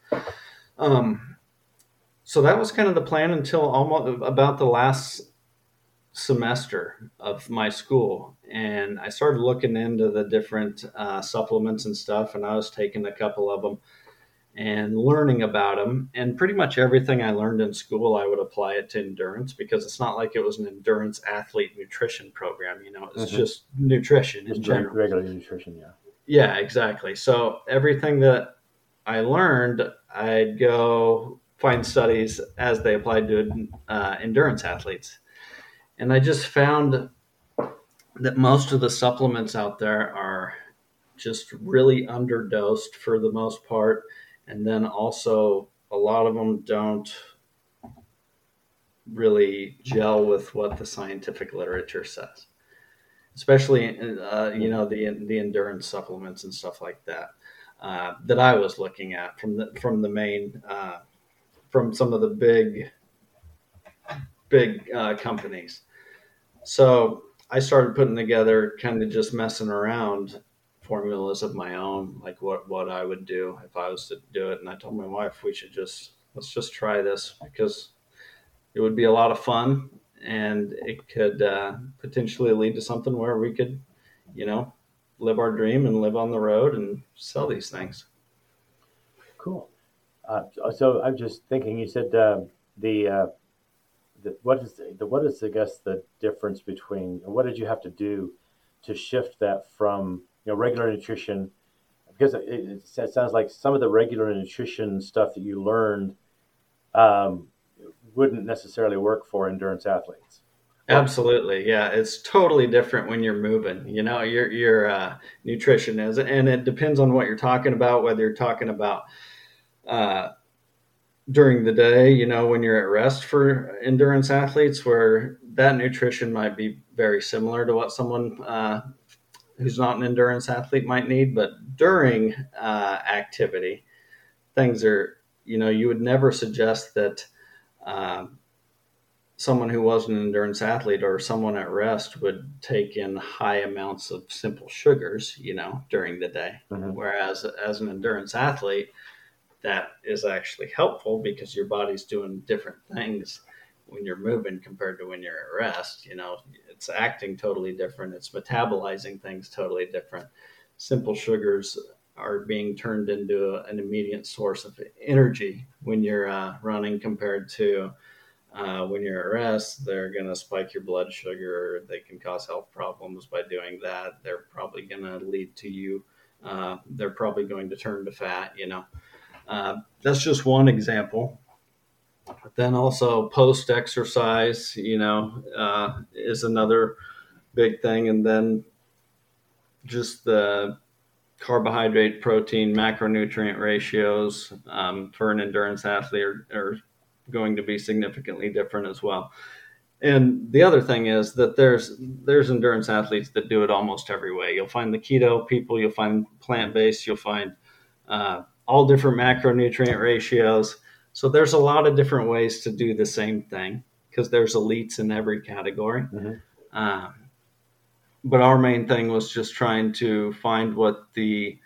So that was kind of the plan until almost about the last semester of my school, and I started looking into the different supplements and stuff, and I was taking a couple of them and learning about them, and pretty much everything I learned in school I would apply it to endurance, because it's not like it was an endurance athlete nutrition program, it's just nutrition in general. Regular nutrition. Yeah, exactly. So everything that I learned, I'd go find studies as they applied to endurance athletes. And I just found that most of the supplements out there are just really underdosed for the most part. And then also a lot of them don't really gel with what the scientific literature says, especially, the endurance supplements and stuff like that, that I was looking at from the main, from some of the big companies. So I started putting together, kind of just messing around, formulas of my own, like what I would do if I was to do it. And I told my wife let's just try this, because it would be a lot of fun, and it could potentially lead to something where we could, live our dream and live on the road and sell these things. Cool. So I'm just thinking. You said what is I guess the difference between, what did you have to do to shift that from regular nutrition, because it sounds like some of the regular nutrition stuff that you learned wouldn't necessarily work for endurance athletes. Absolutely. Yeah. It's totally different when you're moving, your nutrition is, and it depends on what you're talking about, whether you're talking about during the day, when you're at rest for endurance athletes, where that nutrition might be very similar to what someone who's not an endurance athlete might need. But during activity, things are, you would never suggest that someone who wasn't an endurance athlete or someone at rest would take in high amounts of simple sugars, during the day. Mm-hmm. Whereas as an endurance athlete, that is actually helpful, because your body's doing different things when you're moving compared to when you're at rest. It's acting totally different. It's metabolizing things totally different. Simple sugars are being turned into an immediate source of energy when you're running, compared to when you're at rest. They're going to spike your blood sugar. They can cause health problems by doing that. They're probably going to lead to you. They're probably going to turn to fat, That's just one example. But then also post-exercise, is another big thing. And then just the carbohydrate, protein, macronutrient ratios for an endurance athlete are going to be significantly different as well. And the other thing is that there's endurance athletes that do it almost every way. You'll find the keto people, you'll find plant-based, you'll find all different macronutrient ratios. So there's a lot of different ways to do the same thing, because there's elites in every category. Mm-hmm. But our main thing was just trying to find what the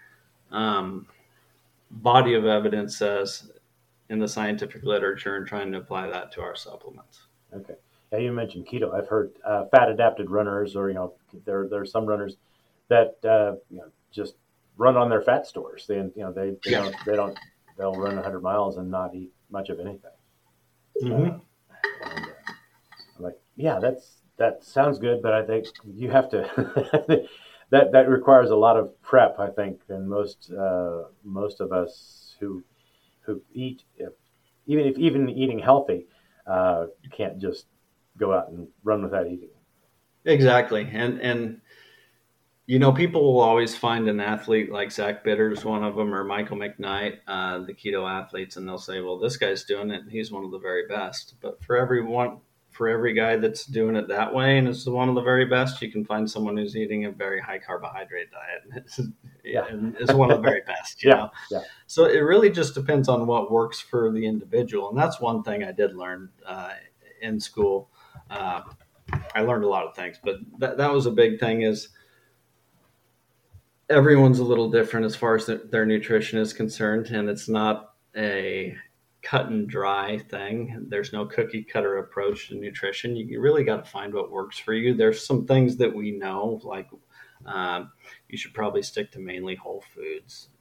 body of evidence says in the scientific literature, and trying to apply that to our supplements. Okay. Yeah, you mentioned keto. I've heard fat adapted runners, or there are some runners that just run on their fat stores. They'll run 100 miles and not eat much of anything. Mm-hmm. I'm like, yeah, that sounds good, but I think you have to that requires a lot of prep, I think, and most of us who eat, even eating healthy, can't just go out and run without eating. Exactly. And people will always find an athlete like Zach Bitter's one of them, or Michael McKnight, the keto athletes, and they'll say, well, this guy's doing it and he's one of the very best. But for every guy that's doing it that way and is one of the very best, you can find someone who's eating a very high carbohydrate diet and is one of the very best. You know? Yeah. So it really just depends on what works for the individual. And that's one thing I did learn in school. I learned a lot of things, but that was a big thing is everyone's a little different as far as their nutrition is concerned. And it's not a cut and dry thing. There's no cookie cutter approach to nutrition. You really got to find what works for you. There's some things that we know, like you should probably stick to mainly whole foods.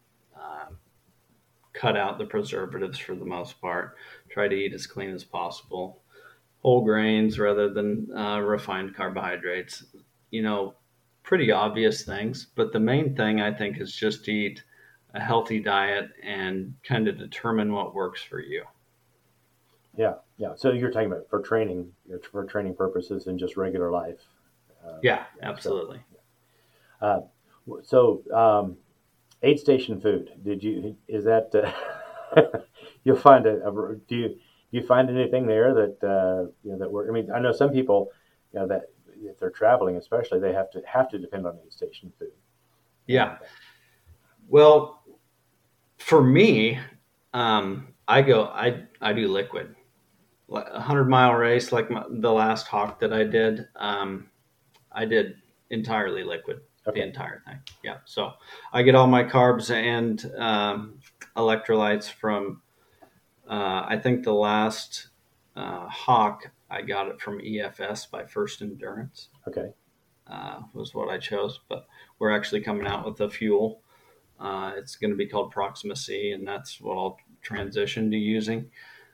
Cut out the preservatives for the most part. Try to eat as clean as possible. Whole grains rather than refined carbohydrates. Pretty obvious things. But the main thing, I think, is just eat a healthy diet and kind of determine what works for you. Yeah. So you're talking about for training purposes and just regular life. Yeah, absolutely. So aid station food. Is that you'll find do you find anything there that that work? I mean, I know some people, that if they're traveling, especially, they have to depend on aid station food. Yeah. Well, for me, I do liquid. 100-mile race, like the last Hawk that I did, I did entirely liquid. Okay. The entire thing. Yeah. So I get all my carbs and electrolytes from, I think the last Hawk, I got it from EFS by First Endurance. Okay. Was what I chose, but we're actually coming out with a fuel. It's going to be called Proxima C, and that's what I'll transition to using.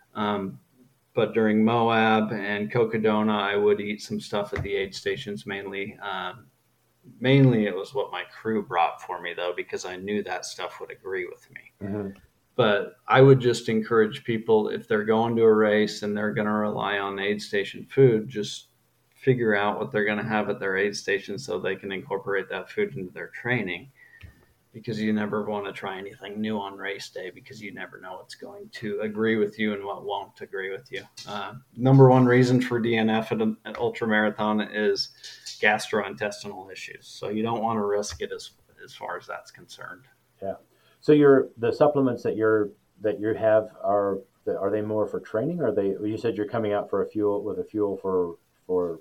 But during Moab and Cocodona, I would eat some stuff at the aid stations mainly. Mainly it was what my crew brought for me, though, because I knew that stuff would agree with me. Mm-hmm. But I would just encourage people, if they're going to a race and they're going to rely on aid station food, just figure out what they're going to have at their aid station so they can incorporate that food into their training. Because you never want to try anything new on race day because you never know what's going to agree with you and what won't agree with you. Number one reason for DNF at an ultramarathon is gastrointestinal issues. So you don't want to risk it as far as that's concerned. Yeah. So the supplements that you have are they more for training, or you said you're coming out for a fuel for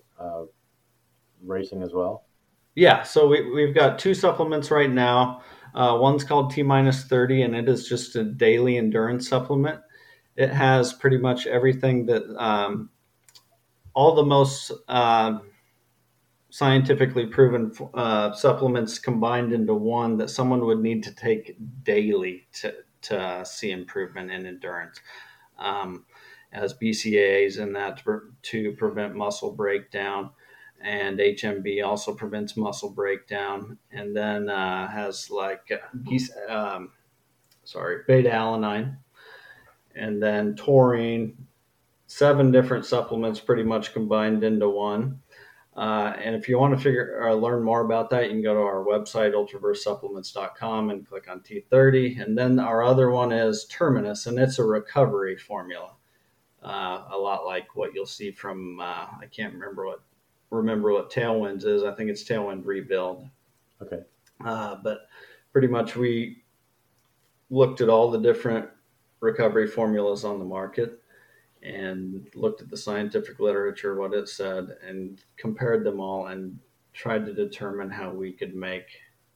racing as well? Yeah. So we've got two supplements right now. One's called T-30, and it is just a daily endurance supplement. It has pretty much everything that all the most scientifically proven supplements combined into one that someone would need to take daily to see improvement in endurance. Has BCAAs in that to prevent muscle breakdown. And HMB also prevents muscle breakdown, and then has beta alanine, and then taurine. 7 different supplements pretty much combined into one. And if you want to learn more about that, you can go to our website, ultraversesupplements.com, and click on T30. And then our other one is Terminus, and it's a recovery formula, a lot like what you'll see from I can't remember what Tailwinds is. I think it's Tailwind Rebuild. Okay. But pretty much we looked at all the different recovery formulas on the market and looked at the scientific literature, what it said, and compared them all and tried to determine how we could make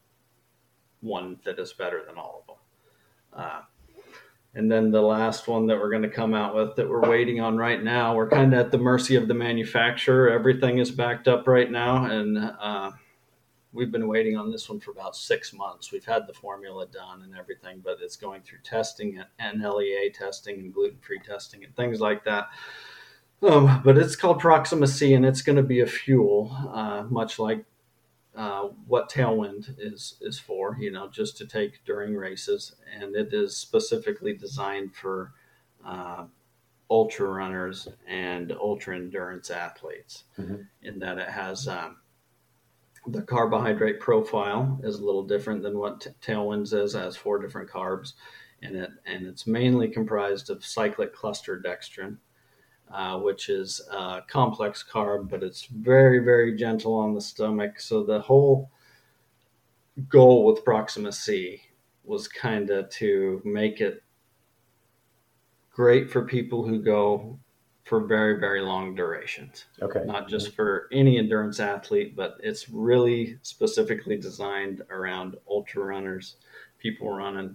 one that is better than all of them. And then the last one that we're going to come out with that we're waiting on right now, we're kind of at the mercy of the manufacturer. Everything is backed up right now. And we've been waiting on this one for about 6 months. We've had the formula done and everything, but it's going through testing and NLEA testing and gluten-free testing and things like that. But it's called Proxima C, and it's going to be a fuel, much like what Tailwind is for, just to take during races. And it is specifically designed for ultra runners and ultra endurance athletes, in that it has the carbohydrate profile is a little different than what Tailwinds is. It has 4 different carbs in it, and it's mainly comprised of cyclic cluster dextrin, which is a complex carb, but it's very, very gentle on the stomach. So the whole goal with Proxima C was kind of to make it great for people who go for very, very long durations. Okay. Not just for any endurance athlete, but it's really specifically designed around ultra runners, people running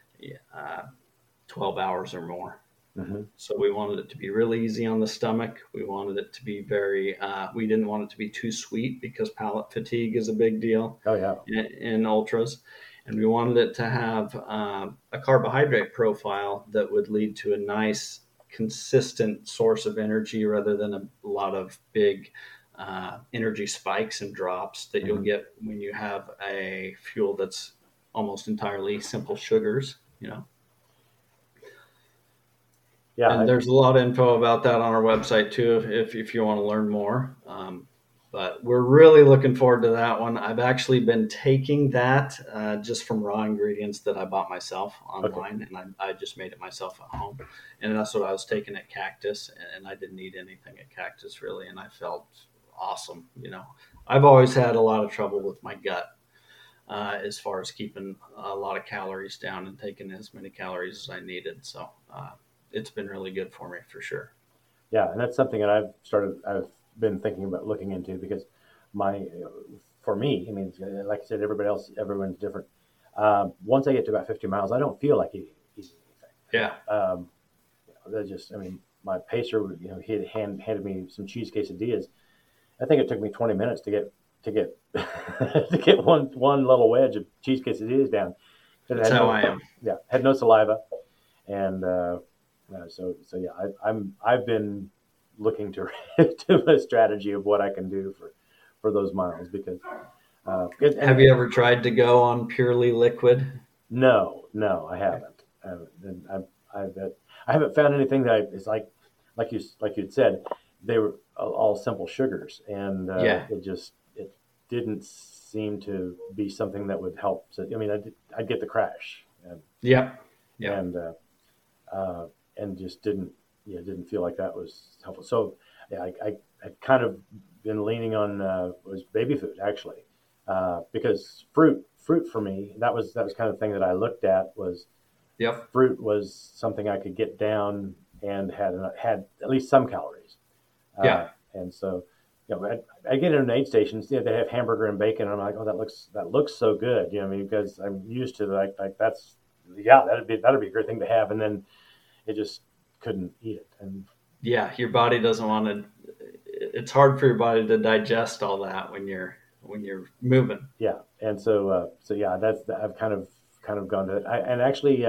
12 hours or more. So we wanted it to be really easy on the stomach. We wanted it to be very, we didn't want it to be too sweet, because palate fatigue is a big deal in ultras. And we wanted it to have a carbohydrate profile that would lead to a nice, consistent source of energy, rather than a lot of big energy spikes and drops that you'll get when you have a fuel that's almost entirely simple sugars, Yeah, and there's a lot of info about that on our website too, if you want to learn more. But we're really looking forward to that one. I've actually been taking that just from raw ingredients that I bought myself online, and I just made it myself at home. And that's what I was taking at Cactus, and I didn't need anything at Cactus really, and I felt awesome. I've always had a lot of trouble with my gut as far as keeping a lot of calories down and taking as many calories as I needed. So it's been really good for me for sure. Yeah, and that's something that I've been thinking about looking into, because for me, I mean, like I said, everyone's different. Once I get to about 50 miles, I don't feel like eating anything. Yeah. My pacer, he had handed me some cheese quesadillas. I think it took me 20 minutes to get to get one little wedge of cheese quesadillas down. That's how I am. Yeah, had no saliva, and so yeah, I've been looking to a strategy of what I can do for those miles, because. Have you ever tried to go on purely liquid? No, I haven't. I haven't found anything that is like you'd said, they were all simple sugars, and it didn't seem to be something that would help. So, I mean, I'd get the crash. And just didn't feel like that was helpful. So yeah, I kind of been leaning on was baby food actually, because fruit for me, that was kind of the thing that I looked at was. Yep. Fruit was something I could get down and had at least some calories. And so, I get into aid stations. They have hamburger and bacon. And I'm like, oh, that looks so good. Because I'm used to like that'd be a great thing to have. And then it just couldn't eat it. And your body doesn't want to. It's hard for your body to digest all that when you're moving. Yeah, and so that's I've kind of gone to it. And actually,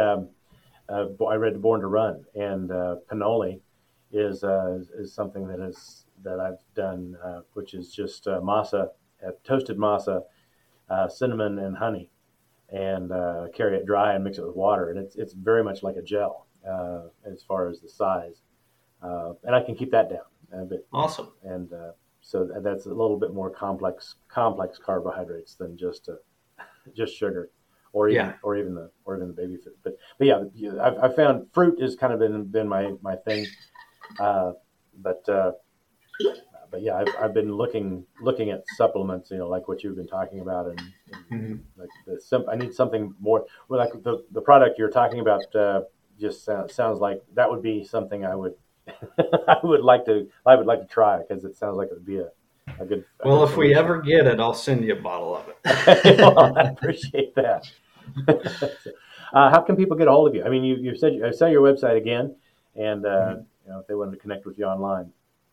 I read Born to Run, and Pinoli is something that I've done, which is just masa, toasted masa, cinnamon and honey, and carry it dry and mix it with water, and it's very much like a gel as far as the size, and I can keep that down a bit. Awesome. And so that's a little bit more complex carbohydrates than just sugar. Or even the baby food, but yeah, I've found fruit has kind of been my thing, but yeah, I've been looking at supplements, like what you've been talking about, and like I need something more. Well, like the product you're talking about just sounds like that would be something I would I would like to try, because it sounds like it would be a good. Well, if we ever get it, I'll send you a bottle of it. Well, I appreciate that. How can people get a hold of you? I mean, you said I saw your website again, and if they wanted to connect with you online.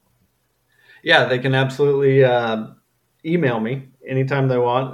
Yeah, they can absolutely email me anytime they want.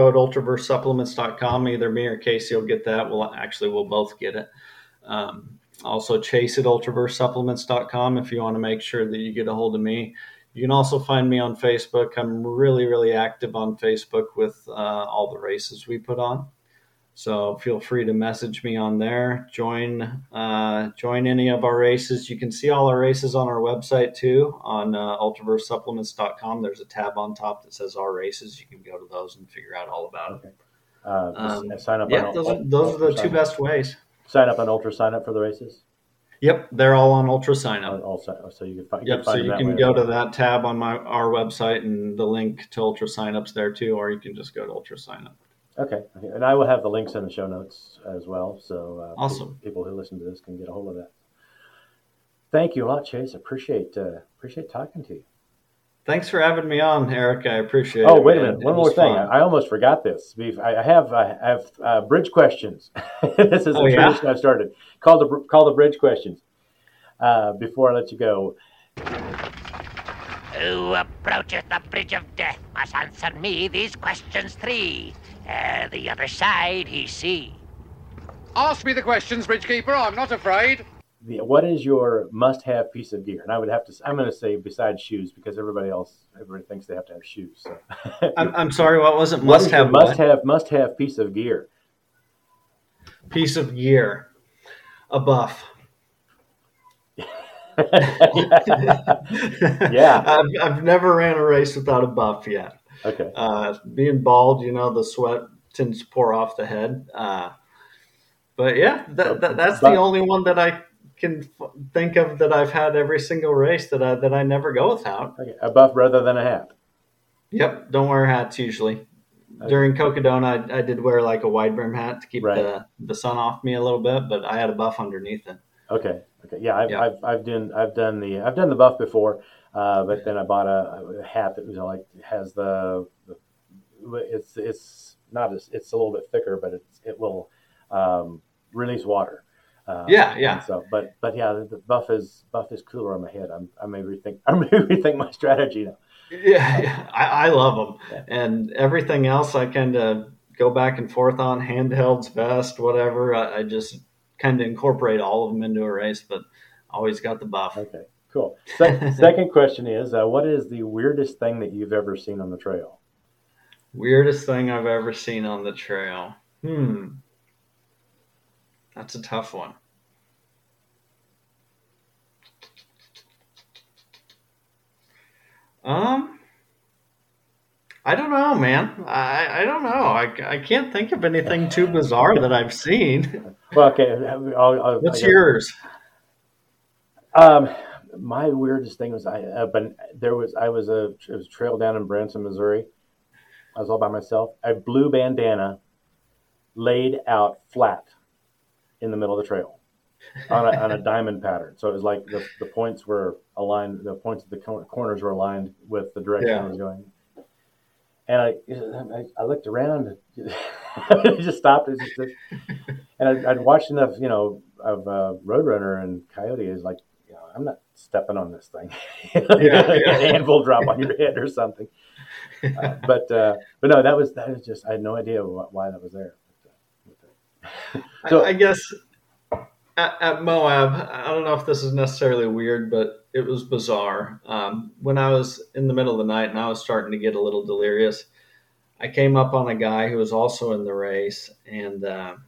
info@ultraversesupplements.com. Either me or Casey will get that. We'll both get it. Also, Chase at ultraversesupplements.com if you want to make sure that you get a hold of me. You can also find me on Facebook. I'm really, really active on Facebook with all the races we put on. So feel free to message me on there. Join any of our races. You can see all our races on our website too, on ultraversesupplements.com. There's a tab on top that says our races. You can go to those and figure out all about it. Sign up. Yeah, those are the two best ways. Sign up on Ultra. Sign up for the races. Yep, they're all on Ultra Sign Up. So you can find. Yep, so you can go to that tab on our website, and the link to Ultra Sign Up's there too, or you can just go to Ultra Sign Up. Okay, and I will have the links in the show notes as well, so awesome. People who listen to this can get a hold of that. Thank you a lot, Chase. Appreciate talking to you. Thanks for having me on, Eric. I appreciate it. Oh, wait a minute. One more thing. I almost forgot this. I have bridge questions. This is a tradition I've started called the bridge questions. Before I let you go. Who approacheth the bridge of death must answer me these questions 3. The other side he see. Ask me the questions, Bridgekeeper. I'm not afraid. What is your must-have piece of gear? And I'm going to say besides shoes, because everybody thinks they have to have shoes. So. I'm sorry, what was it? Must-have piece of gear. Piece of gear. A buff. Yeah. I've never ran a race without a buff yet. Okay. Being bald, the sweat tends to pour off the head. But yeah, that's the only one that I can think of that I've had every single race that I never go without. Okay. A buff rather than a hat. Yep, don't wear hats usually. Okay. During Cocodona, I did wear like a wide brim hat to keep the sun off me a little bit, but I had a buff underneath it. Okay. Yeah, I've done the buff before, but then I bought a hat that has it's a little bit thicker, but it will release water. So, but yeah, the buff is cooler on my head. I may rethink my strategy now. Yeah, I love them, and everything else I kind of go back and forth on. Handhelds, vest, whatever. I just kind of incorporate all of them into a race, but always got the buff. Okay, cool. Second question is, what is the weirdest thing that you've ever seen on the trail? Weirdest thing I've ever seen on the trail. That's a tough one. I don't know, man. I don't know. I can't think of anything too bizarre that I've seen. Well, okay. What's yours? My weirdest thing was it was a trail down in Branson, Missouri. I was all by myself. A blue bandana laid out flat in the middle of the trail on a diamond pattern. So it was like the points were aligned. The points of the corners were aligned with the direction I was going. And I looked around. It just stopped. And I'd watched enough, of Roadrunner and Coyote. Is like, I'm not stepping on this thing. An anvil drop on your head or something. But no, that was just, I had no idea why that was there. So I guess at Moab, I don't know if this is necessarily weird, but it was bizarre. When I was in the middle of the night and I was starting to get a little delirious, I came up on a guy who was also in the race, and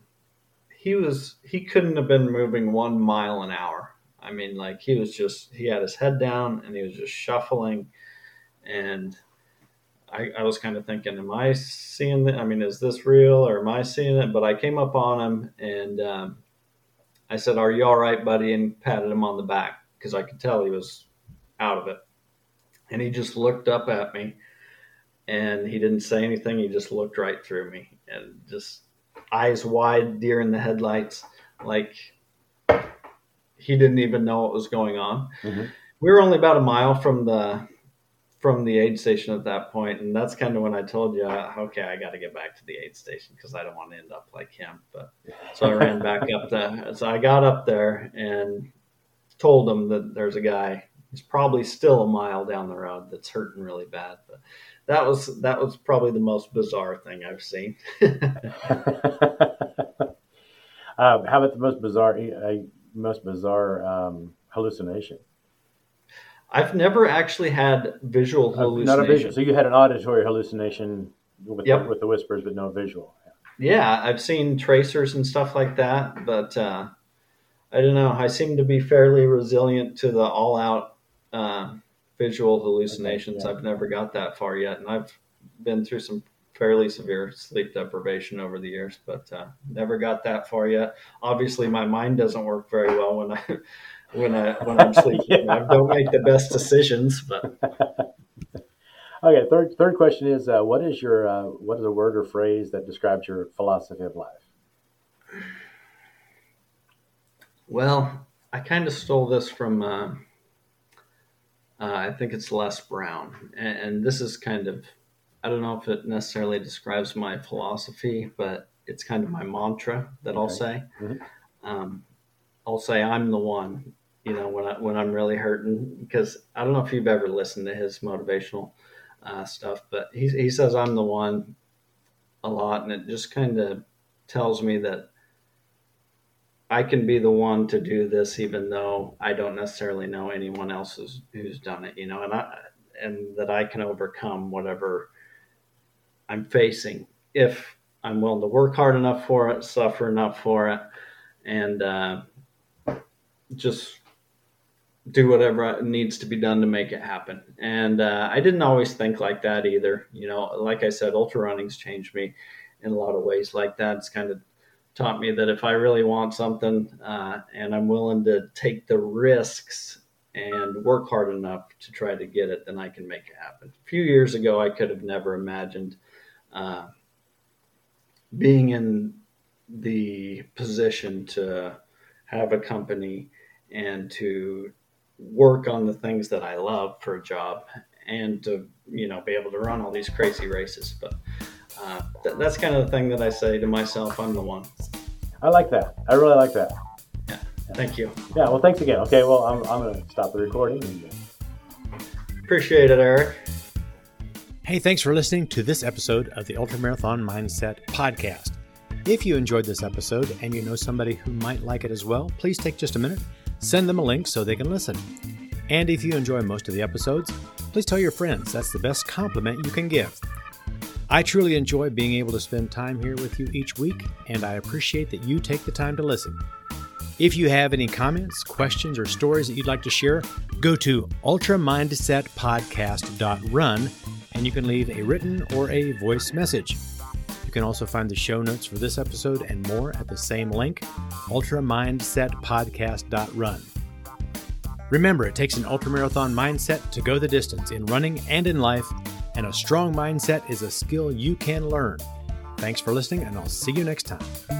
he couldn't have been moving 1 mile an hour. I mean, like he had his head down and he was just shuffling. And I was kind of thinking, am I seeing that? I mean, is this real or am I seeing it? But I came up on him and I said, "Are you all right, buddy?" And patted him on the back because I could tell he was out of it. And he just looked up at me and he didn't say anything. He just looked right through me and just eyes wide, deer in the headlights, like he didn't even know what was going on. Mm-hmm. We were only about a mile from the aid station at that point, and that's kind of when I told you, okay, I got to get back to the aid station because I don't want to end up like him. But so I ran back up there. So I got up there and told him that there's a guy. He's probably still a mile down the road that's hurting really bad. But that was probably the most bizarre thing I've seen. How about the most bizarre? most bizarre hallucination. I've never actually had visual hallucination. Not a visual. So you had an auditory hallucination with the whispers, but no visual. Yeah, I've seen tracers and stuff like that, but I don't know. I seem to be fairly resilient to the all-out visual hallucinations. Okay, yeah. I've never got that far yet, and I've been through some fairly severe sleep deprivation over the years, but never got that far yet. Obviously, my mind doesn't work very well when I'm sleeping. Yeah. I don't make the best decisions, but. Okay. Third question is, what is a word or phrase that describes your philosophy of life? Well, I kind of stole this from, I think it's Les Brown, and this is kind of, I don't know if it necessarily describes my philosophy, but it's kind of my mantra that I'll say. Mm-hmm. I'll say I'm the one, when I'm really hurting, because I don't know if you've ever listened to his motivational stuff, but he says I'm the one a lot, and it just kind of tells me that I can be the one to do this, even though I don't necessarily know anyone else who's done it, and that I can overcome whatever I'm facing if I'm willing to work hard enough for it, suffer enough for it, and just do whatever needs to be done to make it happen. And I didn't always think like that either. Like I said, ultra running's changed me in a lot of ways like that. It's kind of taught me that if I really want something and I'm willing to take the risks and work hard enough to try to get it, then I can make it happen. A few years ago, I could have never imagined being in the position to have a company and to work on the things that I love for a job and to, be able to run all these crazy races. But that's kind of the thing that I say to myself, I'm the one. I like that. I really like that. Yeah. Thank you. Yeah. Well, thanks again. Okay. Well, I'm going to stop the recording. Appreciate it, Eric. Hey, thanks for listening to this episode of the Ultramarathon Mindset Podcast. If you enjoyed this episode and you know somebody who might like it as well, please take just a minute, send them a link so they can listen. And if you enjoy most of the episodes, please tell your friends. That's the best compliment you can give. I truly enjoy being able to spend time here with you each week, and I appreciate that you take the time to listen. If you have any comments, questions, or stories that you'd like to share, go to ultramindsetpodcast.run, and you can leave a written or a voice message. You can also find the show notes for this episode and more at the same link, ultramindsetpodcast.run. Remember, it takes an ultramarathon mindset to go the distance in running and in life, and a strong mindset is a skill you can learn. Thanks for listening, and I'll see you next time.